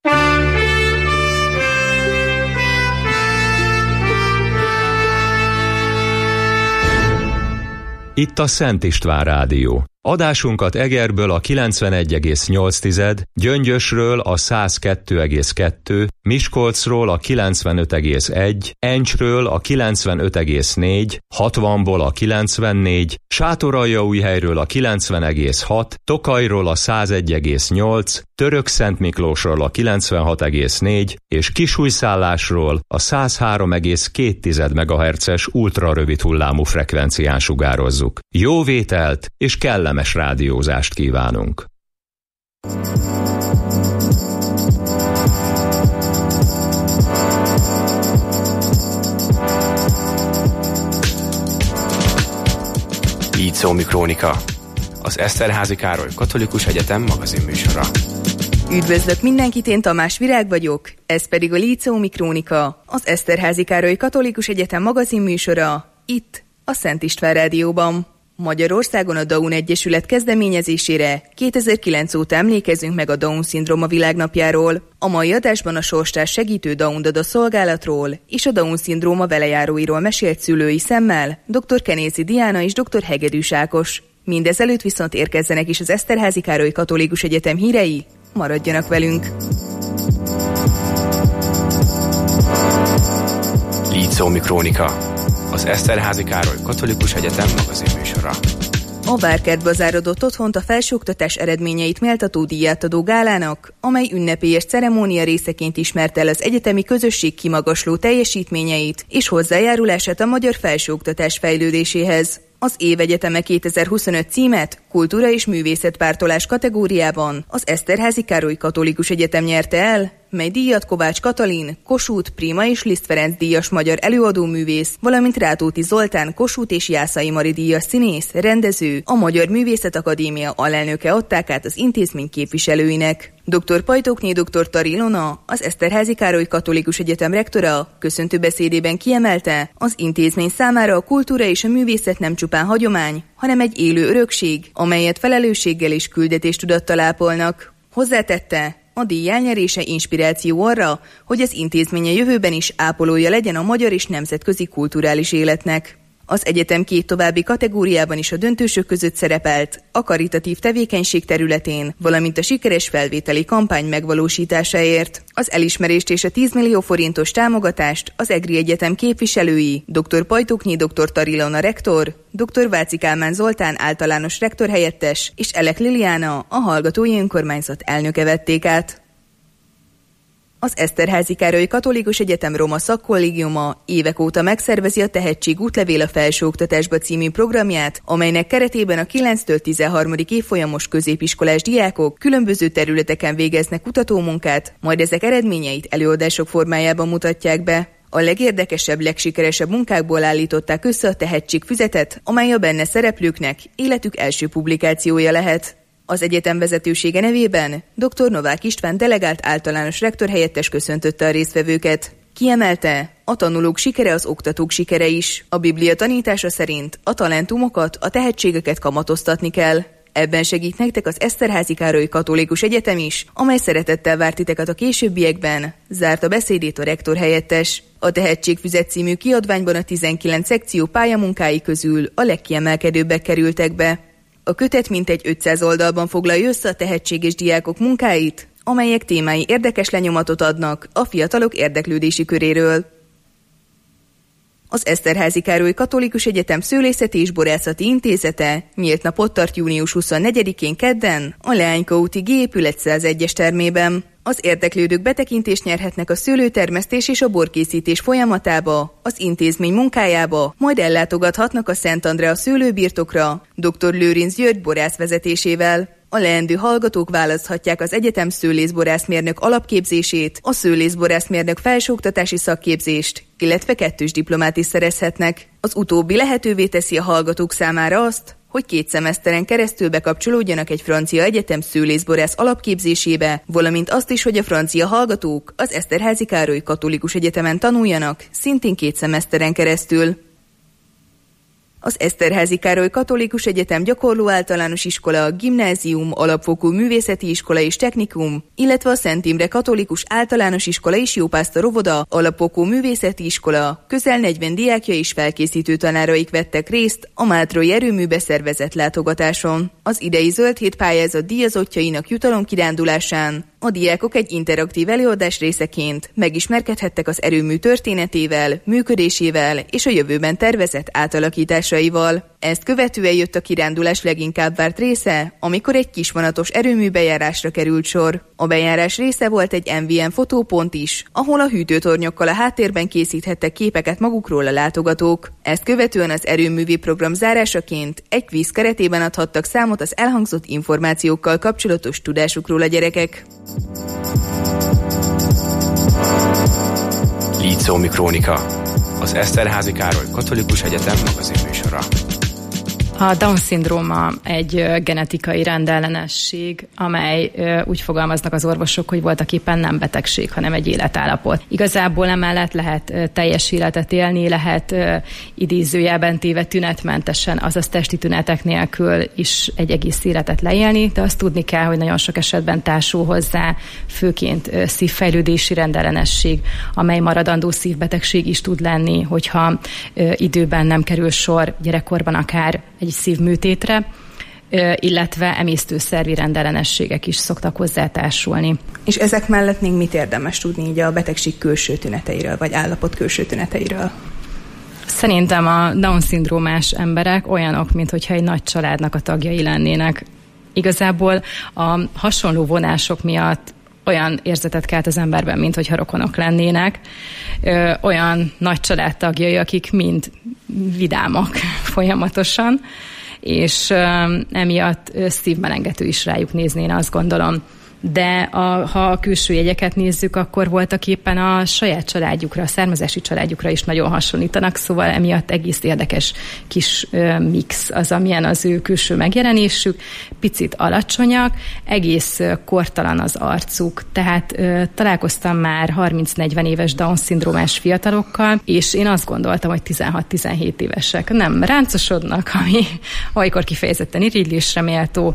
Itt a Szent István Rádió. Adásunkat Egerből a kilencvenegy egész nyolc, Gyöngyösről a száz kettő egész kettő, Miskolcról a kilencvenöt egész egy, Encsről a kilencvenöt egész négy, hatvanból a kilencvennégy, Sátoraljaújhelyről a kilencven egész hat, Tokajról a száz egy egész nyolc, Törökszentmiklósról a kilencvenhat egész négy és Kisújszállásról a száz három egész két megahertzes ultrarövid hullámú frekvencián sugározzuk. Jó vételt és kellemes rádiózást kívánunk! Líceumi Krónika, az Eszterházy Károly Katolikus Egyetem magazinműsora. Üdvözlök mindenkit, én Tamás Virág vagyok, ez pedig a Líceumi Krónika, az Eszterházy Károly Katolikus Egyetem magazinműsora, itt a Szent István Rádióban. Magyarországon a Down Egyesület kezdeményezésére kétezer-kilenc óta emlékezünk meg a Down-szindróma világnapjáról. A mai adásban a sorstárs segítő Down Dada szolgálatról és a Down-szindróma velejáróiról mesélt szülői szemmel dr. Kenézi Diana és dr. Hegedűs Ákos. Mindezelőtt viszont érkezzenek is az Eszterházy Károly Katolikus Egyetem hírei, maradjanak velünk! Líceumi Krónika, az Eszterházy Károly Katolikus Egyetem magazinműsora. A Várkertbe zárodott otthont a felsőoktatás eredményeit méltató díját adó gálának, amely ünnepélyes ceremónia részeként ismerte el az egyetemi közösség kimagasló teljesítményeit és hozzájárulását a magyar felsőoktatás fejlődéséhez. Az Évegyeteme kétezer-huszonöt címet kultúra és művészetpártolás kategóriában az Eszterházy Károly Katolikus Egyetem nyerte el, mely díjat Kovács Katalin, Kossuth, Prima és Liszt Ferenc díjas magyar előadóművész, valamint Rátóti Zoltán, Kossuth és Jászai Mari díjas színész, rendező, a Magyar Művészetakadémia alelnöke adták át az intézmény képviselőinek. dr. Pajtókné dr. Tar Ilona, az Eszterházy Károly Katolikus Egyetem rektora köszöntő beszédében kiemelte, az intézmény számára a kultúra és a művészet nem csupán hagyomány, hanem egy élő örökség, amelyet felelősséggel és küldetéstudattal ápolnak. Hozzátette, a díj elnyerése inspiráció arra, hogy az intézmény a jövőben is ápolója legyen a magyar és nemzetközi kulturális életnek. Az egyetem két további kategóriában is a döntősök között szerepelt, a karitatív tevékenység területén, valamint a sikeres felvételi kampány megvalósításáért. Az elismerést és a tíz millió forintos támogatást az EGRI Egyetem képviselői, dr. Pajtóknyi dr. Tar Ilona rektor, dr. Váci Kálmán Zoltán általános rektor helyettes és Elek Liliana, a Hallgatói Önkormányzat elnöke vették át. Az Eszterházy Károly Katolikus Egyetem Roma Szakkollégiuma évek óta megszervezi a Tehetség útlevél a felsőoktatásba című programját, amelynek keretében a kilenctől tizenharmadik évfolyamos középiskolás diákok különböző területeken végeznek kutatómunkát, majd ezek eredményeit előadások formájában mutatják be. A legérdekesebb, legsikeresebb munkákból állították össze a tehetségfüzetet, amely a benne szereplőknek életük első publikációja lehet. Az egyetem vezetősége nevében dr. Novák István delegált általános rektor helyettes köszöntötte a résztvevőket. Kiemelte, a tanulók sikere az oktatók sikere is. A Biblia tanítása szerint a talentumokat, a tehetségeket kamatoztatni kell. Ebben segít nektek az Eszterházy Károly Katolikus Egyetem is, amely szeretettel várt titeket a későbbiekben, zárta beszédét a rektor helyettes. A Tehetségfüzet című kiadványban a tizenkilenc szekció pályamunkái közül a legkiemelkedőbbek kerültek be. A kötet mintegy ötszáz oldalban foglalja össze a tehetséges diákok munkáit, amelyek témái érdekes lenyomatot adnak a fiatalok érdeklődési köréről. Az Eszterházy Károly Katolikus Egyetem Szőlészeti és Borászati Intézete nyílt napot tart június huszonnegyedikén kedden a Leányka úti G épület százegyes termében. Az érdeklődők betekintést nyerhetnek a szőlőtermesztés és a borkészítés folyamatába, az intézmény munkájába, majd ellátogathatnak a Szent Andrea szőlőbirtokra dr. Lőrinc György borász vezetésével. A leendő hallgatók választhatják az egyetem szőlészborászmérnök alapképzését, a szőlészborászmérnök felsőoktatási szakképzést, illetve kettős diplomát is szerezhetnek. Az utóbbi lehetővé teszi a hallgatók számára azt, hogy két szemeszteren keresztül bekapcsolódjanak egy francia egyetem szőlészborász alapképzésébe, valamint azt is, hogy a francia hallgatók az Eszterházy Károly Katolikus Egyetemen tanuljanak, szintén két szemeszteren keresztül. Az Eszterházy Károly Katolikus Egyetem Gyakorló Általános Iskola, Gimnázium, Alapfokú Művészeti Iskola és Technikum, illetve a Szent Imre Katolikus Általános Iskola és Jópásztor óvoda, Alapfokú Művészeti Iskola, közel negyven diákja és felkészítő tanáraik vettek részt a Mátrai erőműbe szervezett látogatáson. Az idei Zöld Hét pályázat díjazottjainak jutalomkirándulásán a diákok egy interaktív előadás részeként megismerkedhettek az erőmű történetével, működésével és a jövőben tervezett átalakításaival. Ezt követően jött a kirándulás leginkább várt része, amikor egy kisvonatos erőmű bejárásra került sor. A bejárás része volt egy em vé en fotópont is, ahol a hűtőtornyokkal a háttérben készíthettek képeket magukról a látogatók. Ezt követően az erőművi program zárásaként egy kvíz keretében adhattak számot az elhangzott információkkal kapcsolatos tudásukról a gyerekek. Lícómi Krónika, az Eszterházy Károly Katolikus Egyetem magazinműsora. A Down-szindróma egy genetikai rendellenesség, amely úgy fogalmaznak az orvosok, hogy voltak éppen nem betegség, hanem egy életállapot. Igazából emellett lehet teljes életet élni, lehet idézőjelben téve tünetmentesen, azaz testi tünetek nélkül is egy egész életet leélni, de azt tudni kell, hogy nagyon sok esetben társul hozzá főként szívfejlődési rendellenesség, amely maradandó szívbetegség is tud lenni, hogyha időben nem kerül sor gyerekkorban akár egy szívműtétre, illetve emésztőszervi rendellenességek is szoktak hozzátársulni. És ezek mellett még mit érdemes tudni így a betegség külső tüneteiről, vagy állapot külső tüneteiről? Szerintem a Down-szindrómás emberek olyanok, mintha egy nagy családnak a tagjai lennének. Igazából a hasonló vonások miatt olyan érzetet kelt az emberben, mint hogyha rokonok lennének, Ö, olyan nagy családtagjai, akik mind vidámak folyamatosan, és ö, emiatt ö, szívmelengető is rájuk nézni, én azt gondolom. De a, ha a külső jegyeket nézzük, akkor voltak éppen a saját családjukra, a származási családjukra is nagyon hasonlítanak, szóval emiatt egész érdekes kis ö, mix az, amilyen az ő külső megjelenésük, picit alacsonyak, egész ö, kortalan az arcuk, tehát ö, találkoztam már harminc-negyven éves Down-szindrómás fiatalokkal, és én azt gondoltam, hogy tizenhat-tizenhét évesek. Nem ráncosodnak, ami olykor kifejezetten irigylésre méltó,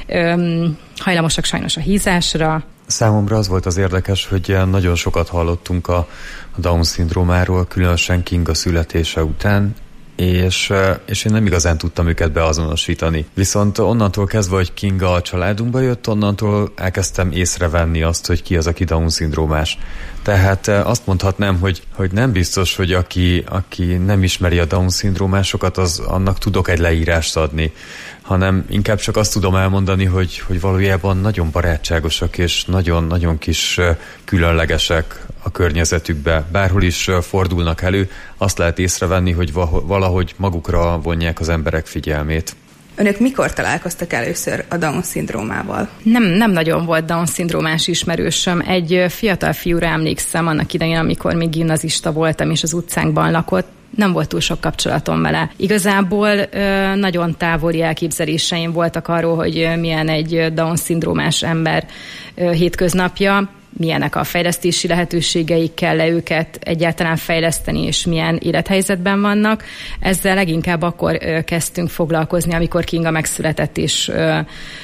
ö, hajlamosak sajnos a hízásra. Számomra az volt az érdekes, hogy nagyon sokat hallottunk a Down-szindrómáról, különösen Kinga születése után, és, és én nem igazán tudtam őket beazonosítani. Viszont onnantól kezdve, hogy Kinga a családunkba jött, onnantól elkezdtem észrevenni azt, hogy ki az, aki Down-szindrómás. Tehát azt mondhatnám, hogy, hogy nem biztos, hogy aki, aki nem ismeri a Down-szindrómásokat, az annak tudok egy leírást adni, hanem inkább csak azt tudom elmondani, hogy, hogy valójában nagyon barátságosak és nagyon-nagyon kis különlegesek a környezetükbe. Bárhol is fordulnak elő, azt lehet észrevenni, hogy valahogy magukra vonják az emberek figyelmét. Önök mikor találkoztak először a Down-szindrómával? Nem, nem nagyon volt Down-szindrómás ismerősöm. Egy fiatal fiúra emlékszem annak idején, amikor még gimnazista voltam, és az utcánkban lakott. Nem volt túl sok kapcsolatom vele. Igazából ö, nagyon távoli elképzeléseim voltak arról, hogy milyen egy Down-szindrómás ember ö, hétköznapja, milyenek a fejlesztési lehetőségeik, kell-e őket egyáltalán fejleszteni, és milyen élethelyzetben vannak. Ezzel leginkább akkor ö, kezdtünk foglalkozni, amikor Kinga megszületett, és ö,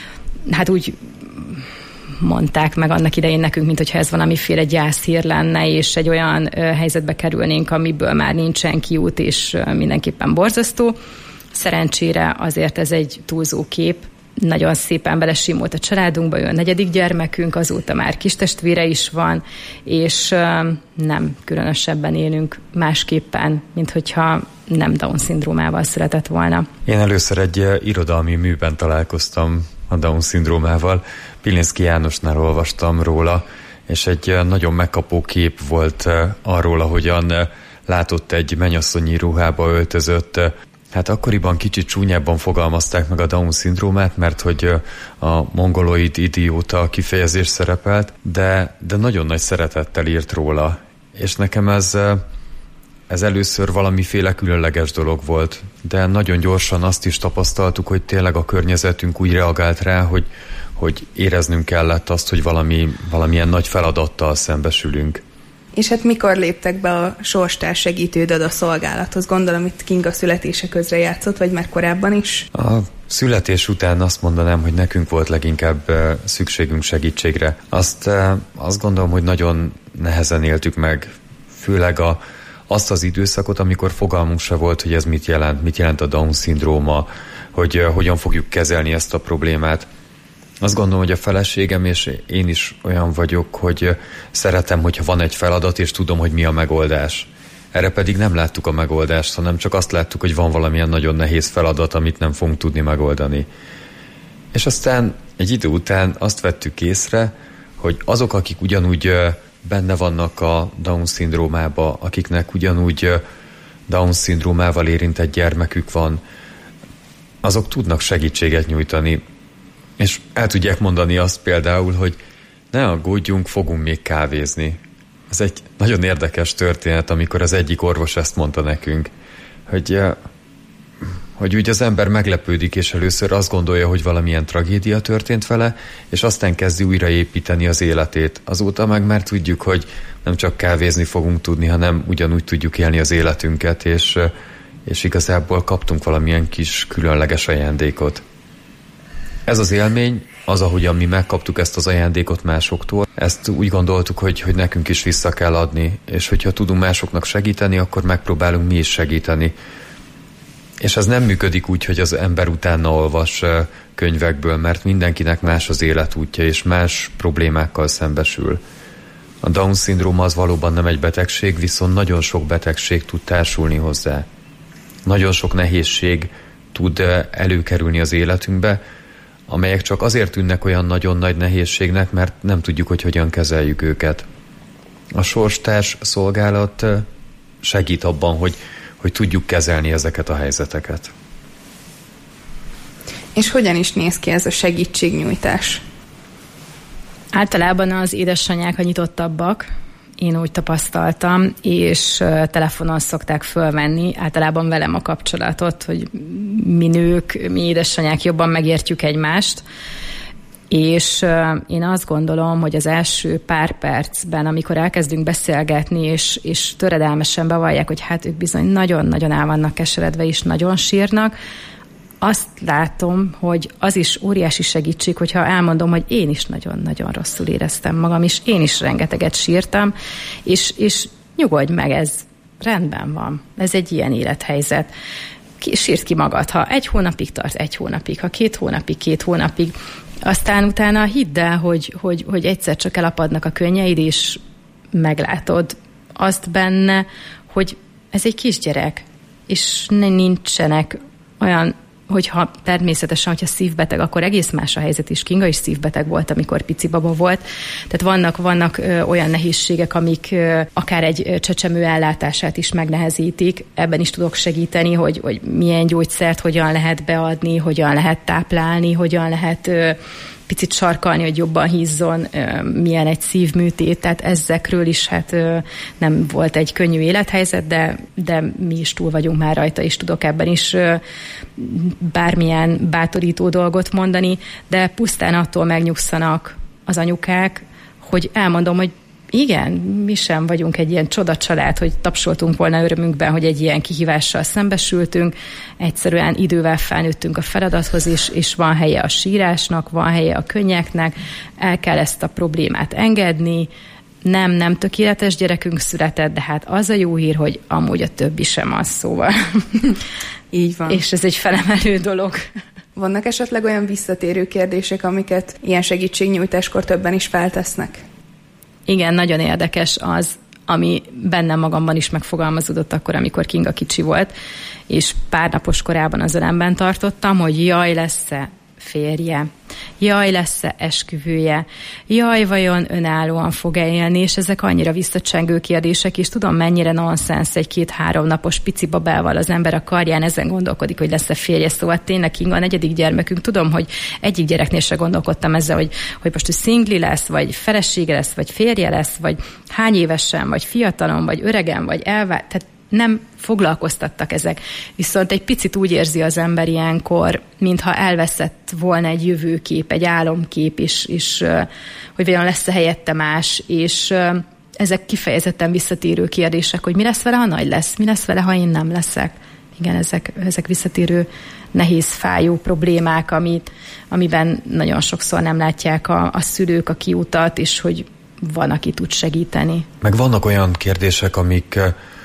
hát úgy mondták meg annak idején nekünk, mint hogyha ez valamiféle gyászhír lenne, és egy olyan ö, helyzetbe kerülnénk, amiből már nincsen kiút, és ö, mindenképpen borzasztó. Szerencsére azért ez egy túlzó kép. Nagyon szépen belesimult a családunkba, ő a negyedik gyermekünk, azóta már kistestvére is van, és ö, nem különösebben élünk másképpen, mint hogyha nem Down-szindrómával született volna. Én először egy uh, irodalmi műben találkoztam a Down-szindrómával. Pilinszky Jánosnál olvastam róla, és egy nagyon megkapó kép volt arról, ahogyan látott egy mennyasszonyi ruhába öltözött. Hát akkoriban kicsit csúnyábban fogalmazták meg a Down-szindrómát, mert hogy a mongoloid idióta kifejezés szerepelt, de, de nagyon nagy szeretettel írt róla. És nekem ez, ez először valamiféle különleges dolog volt, de nagyon gyorsan azt is tapasztaltuk, hogy tényleg a környezetünk úgy reagált rá, hogy hogy éreznünk kellett azt, hogy valami, valamilyen nagy feladattal szembesülünk. És hát mikor léptek be a sorstárs segítőd a szolgálathoz? Gondolom itt Kinga születése közre játszott, vagy már korábban is? A születés után azt mondanám, hogy nekünk volt leginkább szükségünk segítségre. Azt, azt gondolom, hogy nagyon nehezen éltük meg, főleg a, azt az időszakot, amikor fogalmunk se volt, hogy ez mit jelent, mit jelent a Down-szindróma, hogy hogyan fogjuk kezelni ezt a problémát. Azt gondolom, hogy a feleségem és én is olyan vagyok, hogy szeretem, hogyha van egy feladat, és tudom, hogy mi a megoldás. Erre pedig nem láttuk a megoldást, hanem csak azt láttuk, hogy van valamilyen nagyon nehéz feladat, amit nem fogunk tudni megoldani. És aztán egy idő után azt vettük észre, hogy azok, akik ugyanúgy benne vannak a Down-szindrómába, akiknek ugyanúgy Down-szindrómával érintett gyermekük van, azok tudnak segítséget nyújtani. És el tudják mondani azt például, hogy ne aggódjunk, fogunk még kávézni. Ez egy nagyon érdekes történet, amikor az egyik orvos ezt mondta nekünk, hogy, hogy úgy az ember meglepődik, és először azt gondolja, hogy valamilyen tragédia történt vele, és aztán kezdi újraépíteni az életét. Azóta meg már tudjuk, hogy nem csak kávézni fogunk tudni, hanem ugyanúgy tudjuk élni az életünket, és, és igazából kaptunk valamilyen kis különleges ajándékot. Ez az élmény, az, ahogyan mi megkaptuk ezt az ajándékot másoktól, ezt úgy gondoltuk, hogy, hogy nekünk is vissza kell adni, és hogyha tudunk másoknak segíteni, akkor megpróbálunk mi is segíteni. És ez nem működik úgy, hogy az ember utána olvas könyvekből, mert mindenkinek más az életútja, és más problémákkal szembesül. A Down-szindróma az valóban nem egy betegség, viszont nagyon sok betegség tud társulni hozzá. Nagyon sok nehézség tud előkerülni az életünkbe, amelyek csak azért tűnnek olyan nagyon nagy nehézségnek, mert nem tudjuk, hogy hogyan kezeljük őket. A sorstárs szolgálat segít abban, hogy, hogy tudjuk kezelni ezeket a helyzeteket. És hogyan is néz ki ez a segítségnyújtás? Általában az édesanyák a nyitottabbak, én úgy tapasztaltam, és telefonon szokták fölvenni általában velem a kapcsolatot, hogy mi nők, mi édesanyák jobban megértjük egymást, és én azt gondolom, hogy az első pár percben, amikor elkezdünk beszélgetni, és, és töredelmesen bevallják, hogy hát ők bizony nagyon-nagyon el vannak keseredve, és nagyon sírnak, azt látom, hogy az is óriási segítség, hogyha elmondom, hogy én is nagyon-nagyon rosszul éreztem magam, és én is rengeteget sírtam, és, és nyugodj meg, ez rendben van. Ez egy ilyen élethelyzet. Ki, sírd ki magad, ha egy hónapig tart, egy hónapig, ha két hónapig, két hónapig, aztán utána hidd el, hogy, hogy, hogy egyszer csak elapadnak a könnyeid, és meglátod azt benne, hogy ez egy kisgyerek, és nincsenek olyan, hogyha természetesen, hogyha szívbeteg, akkor egész más a helyzet is. Kinga is szívbeteg volt, amikor pici baba volt. Tehát vannak, vannak ö, olyan nehézségek, amik ö, akár egy ö, csecsemő ellátását is megnehezítik. Ebben is tudok segíteni, hogy, hogy milyen gyógyszert hogyan lehet beadni, hogyan lehet táplálni, hogyan lehet ö, picit sarkalni, hogy jobban hízzon, milyen egy szívműtét, tehát ezekről is hát nem volt egy könnyű élethelyzet, de, de mi is túl vagyunk már rajta, és tudok ebben is bármilyen bátorító dolgot mondani, de pusztán attól megnyugszanak az anyukák, hogy elmondom, hogy igen, mi sem vagyunk egy ilyen csodacsalád, hogy tapsoltunk volna örömünkben, hogy egy ilyen kihívással szembesültünk. Egyszerűen idővel felnőttünk a feladathoz, és, és van helye a sírásnak, van helye a könnyeknek, el kell ezt a problémát engedni. Nem, nem tökéletes gyerekünk született, de hát az a jó hír, hogy amúgy a többi sem az, szóval. Így van. És ez egy felemelő dolog. Vannak esetleg olyan visszatérő kérdések, amiket ilyen segítségnyújtáskor többen is feltesznek? Igen, nagyon érdekes az, ami bennem magamban is megfogalmazódott akkor, amikor Kinga kicsi volt, és pár napos korában az ölemben tartottam, hogy jaj, lesz-e férje, jaj, lesz-e esküvője, jaj, vajon önállóan fog-e élni, és ezek annyira visszacsengő kérdések, és tudom, mennyire nonsens egy két-három napos pici babával az ember a karján ezen gondolkodik, hogy lesz-e férje, szóval tényleg Kinga a negyedik gyermekünk, tudom, hogy egyik gyereknél se gondolkodtam ezzel, hogy, hogy most ő szingli lesz, vagy felesége lesz, vagy férje lesz, vagy hány évesen, vagy fiatalon, vagy öregen, vagy elvált, tehát nem foglalkoztattak ezek. Viszont egy picit úgy érzi az ember ilyenkor, mintha elveszett volna egy jövőkép, egy álomkép, és, és hogy vajon lesz-e helyette más, és ezek kifejezetten visszatérő kérdések, hogy mi lesz vele, ha nagy lesz, mi lesz vele, ha én nem leszek. Igen, ezek, ezek visszatérő nehéz, fájó problémák, amit, amiben nagyon sokszor nem látják a, a szülők a kiutat, és hogy van, aki tud segíteni. Meg vannak olyan kérdések, amik,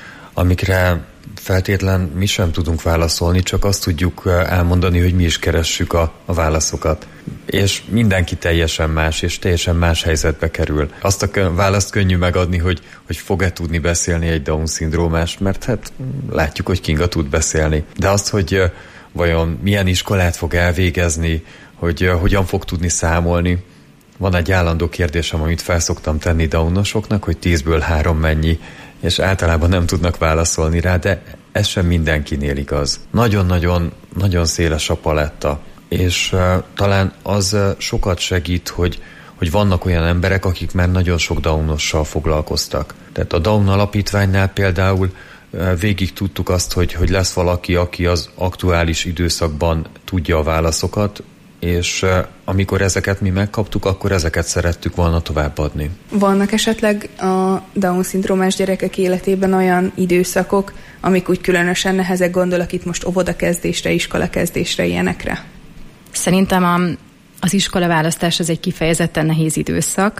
amikre feltétlen mi sem tudunk válaszolni, csak azt tudjuk elmondani, hogy mi is keressük a, a válaszokat. És mindenki teljesen más, és teljesen más helyzetbe kerül. Azt a választ könnyű megadni, hogy, hogy fog-e tudni beszélni egy Down-szindrómás, mert hát látjuk, hogy Kinga tud beszélni. De azt, hogy vajon milyen iskolát fog elvégezni, hogy hogyan fog tudni számolni, van egy állandó kérdésem, amit felszoktam tenni Downosoknak, hogy tízből három mennyi, és általában nem tudnak válaszolni rá, de ez sem mindenkinél igaz. Nagyon-nagyon nagyon széles a paletta, és uh, talán az uh, sokat segít, hogy, hogy vannak olyan emberek, akik már nagyon sok Downossal foglalkoztak. Tehát a Down Alapítványnál például uh, végig tudtuk azt, hogy, hogy lesz valaki, aki az aktuális időszakban tudja a válaszokat, és uh, amikor ezeket mi megkaptuk, akkor ezeket szerettük volna továbbadni. Vannak esetleg a Down-szindrómás gyerekek életében olyan időszakok, amik úgy különösen nehezek, gondolok itt most óvodakezdésre, iskolakezdésre, ilyenekre? Szerintem a, az iskolaválasztás az egy kifejezetten nehéz időszak.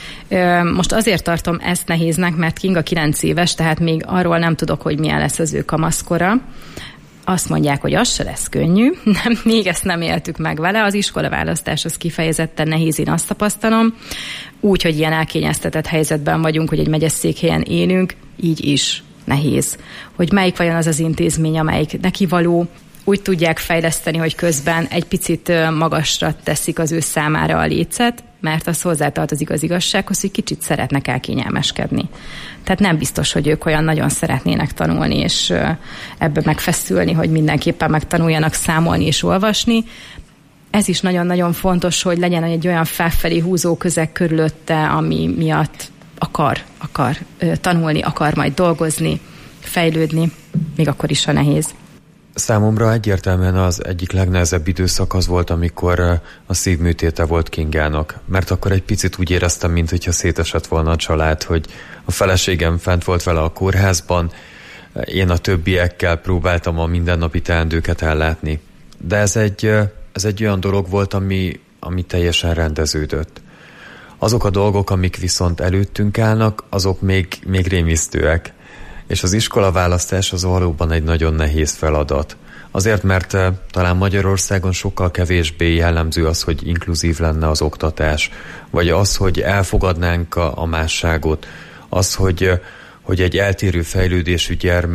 Most azért tartom ezt nehéznek, mert Kinga kilenc éves, tehát még arról nem tudok, hogy milyen lesz az ő kamaszkora. Azt mondják, hogy az se lesz könnyű, nem, még ezt nem éltük meg vele. Az iskolaválasztás az kifejezetten nehéz, én azt tapasztalom. Úgy, hogy ilyen elkényeztetett helyzetben vagyunk, hogy egy megyeszékhelyen élünk, így is nehéz. Hogy melyik vajon az az intézmény, amelyik neki való, úgy tudják fejleszteni, hogy közben egy picit magasra teszik az ő számára a lécet, mert az hozzátartozik az igazsághoz, hogy kicsit szeretnek elkényelmeskedni. Tehát nem biztos, hogy ők olyan nagyon szeretnének tanulni, és ebbe megfeszülni, hogy mindenképpen megtanuljanak számolni és olvasni. Ez is nagyon-nagyon fontos, hogy legyen egy olyan felfelé húzó közeg körülötte, ami miatt akar, akar tanulni, akar majd dolgozni, fejlődni, még akkor is, ha nehéz. Számomra egyértelműen az egyik legnehezebb időszak az volt, amikor a szívműtéte volt Kingának, mert akkor egy picit úgy éreztem, mintha szétesett volna a család, hogy a feleségem fent volt vele a kórházban, én a többiekkel próbáltam a mindennapi teendőket ellátni. De ez egy, ez egy olyan dolog volt, ami, ami teljesen rendeződött. Azok a dolgok, amik viszont előttünk állnak, azok még, még rémisztőek. És az iskolaválasztás az valóban egy nagyon nehéz feladat. Azért, mert talán Magyarországon sokkal kevésbé jellemző az, hogy inkluzív lenne az oktatás, vagy az, hogy elfogadnánk a, a másságot, az, hogy, hogy egy eltérő fejlődésű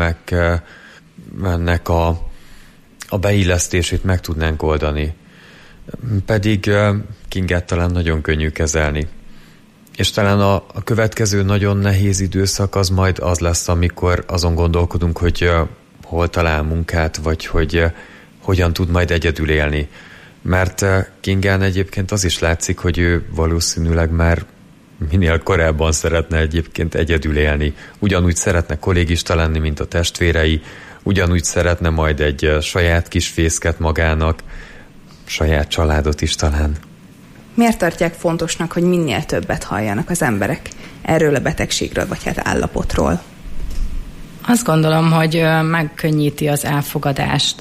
gyermeknek a, a beillesztését meg tudnánk oldani. Pedig Kingát talán nagyon könnyű kezelni. És talán a, a következő nagyon nehéz időszak az majd az lesz, amikor azon gondolkodunk, hogy uh, hol talál munkát, vagy hogy uh, hogyan tud majd egyedül élni. Mert uh, Kingán egyébként az is látszik, hogy ő valószínűleg már minél korábban szeretne egyébként egyedül élni. Ugyanúgy szeretne kollégista lenni, mint a testvérei, ugyanúgy szeretne majd egy uh, saját kis fészket magának, saját családot is talán. Miért tartják fontosnak, hogy minél többet halljanak az emberek erről a betegségről, vagy hát állapotról? Azt gondolom, hogy megkönnyíti az elfogadást.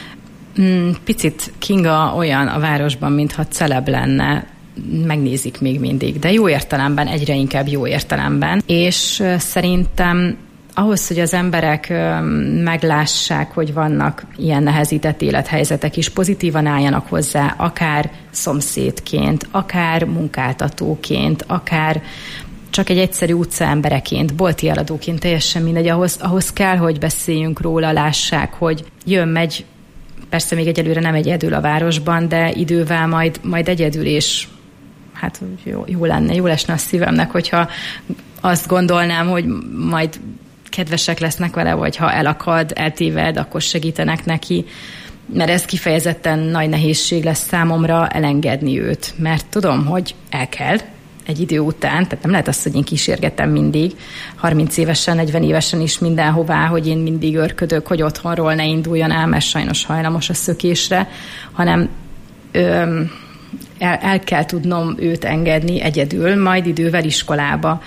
Picit Kinga olyan a városban, mintha celeb lenne, megnézik még mindig, de jó értelemben, egyre inkább jó értelemben. És szerintem ahhoz, hogy az emberek meglássák, hogy vannak ilyen nehezített élethelyzetek is, pozitívan álljanak hozzá, akár szomszédként, akár munkáltatóként, akár csak egy egyszerű utcaembereként, bolti eladóként, teljesen mindegy, ahhoz, ahhoz kell, hogy beszéljünk róla, lássák, hogy jön, megy, persze még egyelőre nem egyedül a városban, de idővel majd, majd egyedül, és hát jó, jó lenne, jó lesne a szívemnek, hogyha azt gondolnám, hogy majd kedvesek lesznek vele, vagy ha elakad, eltéved, akkor segítenek neki, mert ez kifejezetten nagy nehézség lesz számomra elengedni őt, mert tudom, hogy el kell egy idő után, tehát nem lehet azt, hogy én kísérgetem mindig, harminc évesen, negyven évesen is mindenhová, hogy én mindig örködök, hogy otthonról ne induljon el, mert sajnos hajlamos a szökésre, hanem öm, el, el kell tudnom őt engedni egyedül, majd idővel iskolába.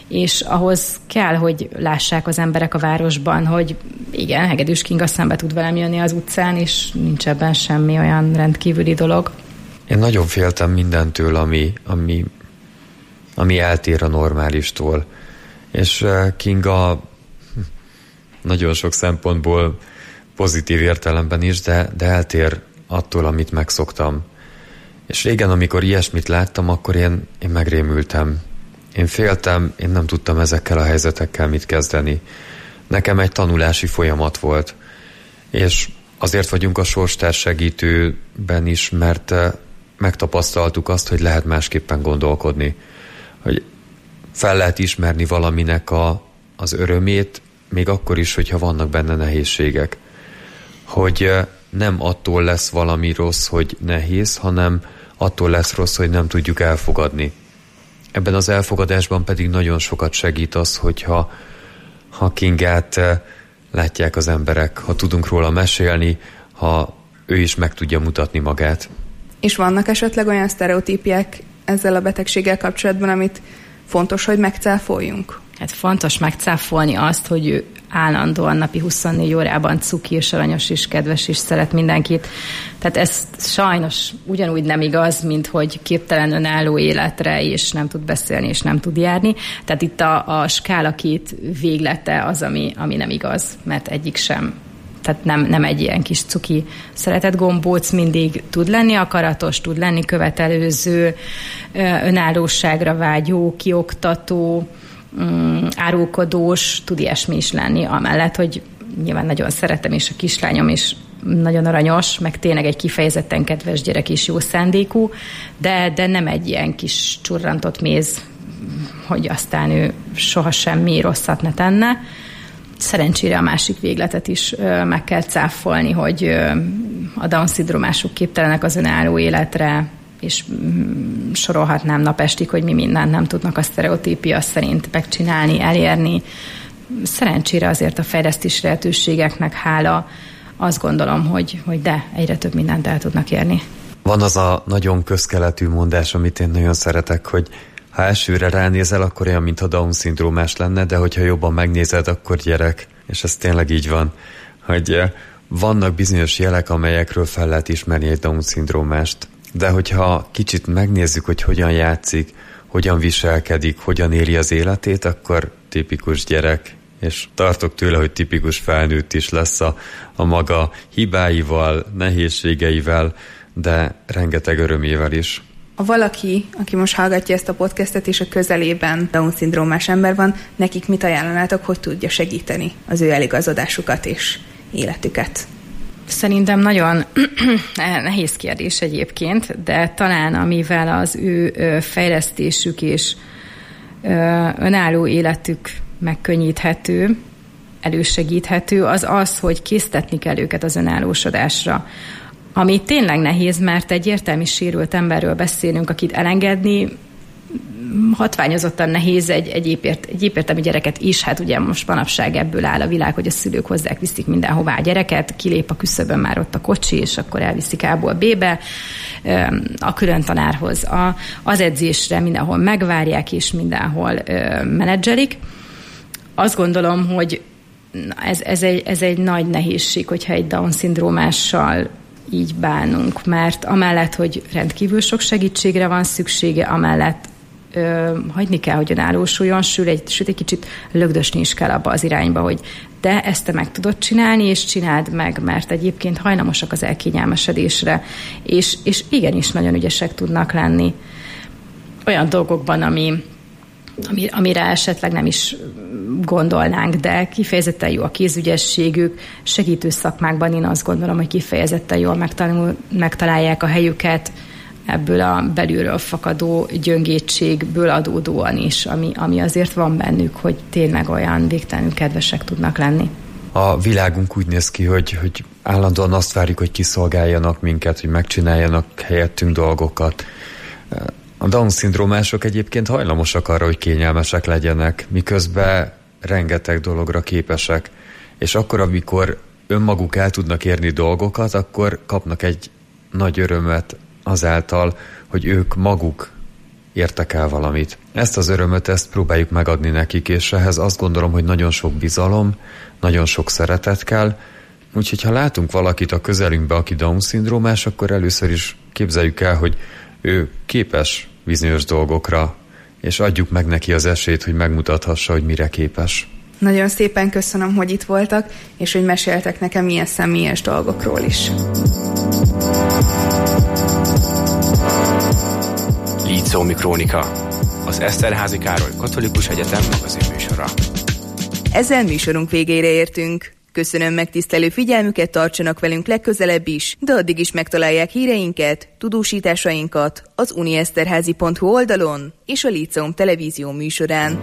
és ahhoz kell, hogy lássák az emberek a városban, hogy igen, Hegedűs Kinga szembe tud velem jönni az utcán, és nincs ebben semmi olyan rendkívüli dolog. Én nagyon féltem mindentől, ami, ami, ami eltér a normálistól. És Kinga nagyon sok szempontból pozitív értelemben is, de, de eltér attól, amit megszoktam. És régen, amikor ilyesmit láttam, akkor én, én megrémültem. Én féltem, én nem tudtam ezekkel a helyzetekkel mit kezdeni. Nekem egy tanulási folyamat volt. És azért vagyunk a Sorstárs segítőben is, mert megtapasztaltuk azt, hogy lehet másképpen gondolkodni. Hogy fel lehet ismerni valaminek a, az örömét, még akkor is, hogyha vannak benne nehézségek. Hogy nem attól lesz valami rossz, hogy nehéz, hanem attól lesz rossz, hogy nem tudjuk elfogadni. Ebben az elfogadásban pedig nagyon sokat segít az, hogyha ha Kingát látják az emberek, ha tudunk róla mesélni, ha ő is meg tudja mutatni magát. És vannak esetleg olyan sztereotípiák ezzel a betegséggel kapcsolatban, amit fontos, hogy megcáfoljunk? Hát fontos megcáfolni azt, hogy ő állandóan napi huszonnégy órában cuki és aranyos és kedves és szeret mindenkit. Tehát ez sajnos ugyanúgy nem igaz, mint hogy képtelen önálló életre, és nem tud beszélni, és nem tud járni. Tehát itt a, a skála két véglete az, ami, ami nem igaz, mert egyik sem. Tehát nem, nem egy ilyen kis cuki szeretett gombóc, mindig tud lenni akaratos, tud lenni követelőző, önállóságra vágyó, kioktató, árulkodós, tud ilyesmi is lenni, amellett, hogy nyilván nagyon szeretem, és a kislányom is nagyon aranyos, meg tényleg egy kifejezetten kedves gyerek is, jó szándékú, de, de nem egy ilyen kis csurrantott méz, hogy aztán ő soha semmi rosszat ne tenne. Szerencsére a másik végletet is meg kell cáfolni, hogy a Down-szindrómások képtelenek az önálló életre, és sorolhatnám napestig, hogy mi mindent nem tudnak a sztereotípia szerint megcsinálni, elérni. Szerencsére azért a fejlesztési lehetőségeknek hála, azt gondolom, hogy, hogy de, egyre több mindent el tudnak érni. Van az a nagyon közkeletű mondás, amit én nagyon szeretek, hogy ha elsőre ránézel, akkor olyan, mintha Down-szindrómás lenne, de hogyha jobban megnézed, akkor gyerek. És ez tényleg így van, hogy vannak bizonyos jelek, amelyekről fel lehet ismerni egy Down-szindrómást. De hogyha kicsit megnézzük, hogy hogyan játszik, hogyan viselkedik, hogyan éli az életét, akkor tipikus gyerek, és tartok tőle, hogy tipikus felnőtt is lesz a, a maga hibáival, nehézségeivel, de rengeteg örömével is. Ha valaki, aki most hallgatja ezt a podcastet, és a közelében Down-szindrómás ember van, nekik mit ajánlanátok, hogy tudja segíteni az ő eligazodásukat és életüket? Szerintem nagyon nehéz kérdés egyébként, de talán amivel az ő fejlesztésük és önálló életük megkönnyíthető, elősegíthető, az az, hogy késztetni kell őket az önállósodásra. Ami tényleg nehéz, mert egy értelmi sérült emberről beszélünk, akit elengedni hatványozottan nehéz egy, egy, épért, egy épértelmű gyereket is, hát ugye most manapság ebből áll a világ, hogy a szülők hozzák, viszik mindenhová a gyereket, kilép a küszöbön már ott a kocsi, és akkor elviszik A-ból B-be, a külön tanárhoz, a, az edzésre mindenhol megvárják, és mindenhol ö, menedzselik. Azt gondolom, hogy ez, ez, egy, ez egy nagy nehézség, hogyha egy Down-szindrómással így bánunk, mert amellett, hogy rendkívül sok segítségre van szüksége, amellett ö, hagyni kell, hogy önállósuljon, sőt egy, sőt egy kicsit lögdösni is kell abba az irányba, hogy de ezt te meg tudod csinálni, és csináld meg, mert egyébként hajlamosak az elkényelmesedésre, és, és igenis nagyon ügyesek tudnak lenni olyan dolgokban, ami amire esetleg nem is gondolnánk, de kifejezetten jó a kézügyességük, segítő szakmákban én azt gondolom, hogy kifejezetten jól megtanul, megtalálják a helyüket ebből a belülről fakadó gyöngétségből adódóan is, ami, ami azért van bennük, hogy tényleg olyan végtelenül kedvesek tudnak lenni. A világunk úgy néz ki, hogy, hogy állandóan azt várjuk, hogy kiszolgáljanak minket, hogy megcsináljanak helyettünk dolgokat. A Down-szindrómások egyébként hajlamosak arra, hogy kényelmesek legyenek, miközben rengeteg dologra képesek. És akkor, amikor önmaguk el tudnak érni dolgokat, akkor kapnak egy nagy örömet azáltal, hogy ők maguk értek el valamit. Ezt az örömöt, ezt próbáljuk megadni nekik, és ehhez azt gondolom, hogy nagyon sok bizalom, nagyon sok szeretet kell. Úgyhogy ha látunk valakit a közelünkbe, aki Down-szindrómás, akkor először is képzeljük el, hogy ő képes bizonyos dolgokra, és adjuk meg neki az esélyt, hogy megmutathassa, hogy mire képes. Nagyon szépen köszönöm, hogy itt voltak, és hogy meséltek nekem ilyen személyes dolgokról is. Lícómi Krónika, az Eszterházy Károly Katolikus Egyetem magazinműsora. Ezzel műsorunk végére értünk. Köszönöm megtisztelő figyelmüket, tartsanak velünk legközelebb is, de addig is megtalálják híreinket, tudósításainkat az unieszterházy pont hu oldalon és a Líceum televízió műsorán.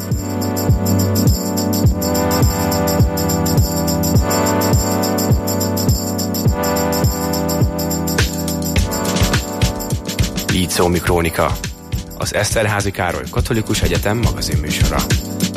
Lícómi Krónika, az Eszterházy Károly Katolikus Egyetem magazinműsora.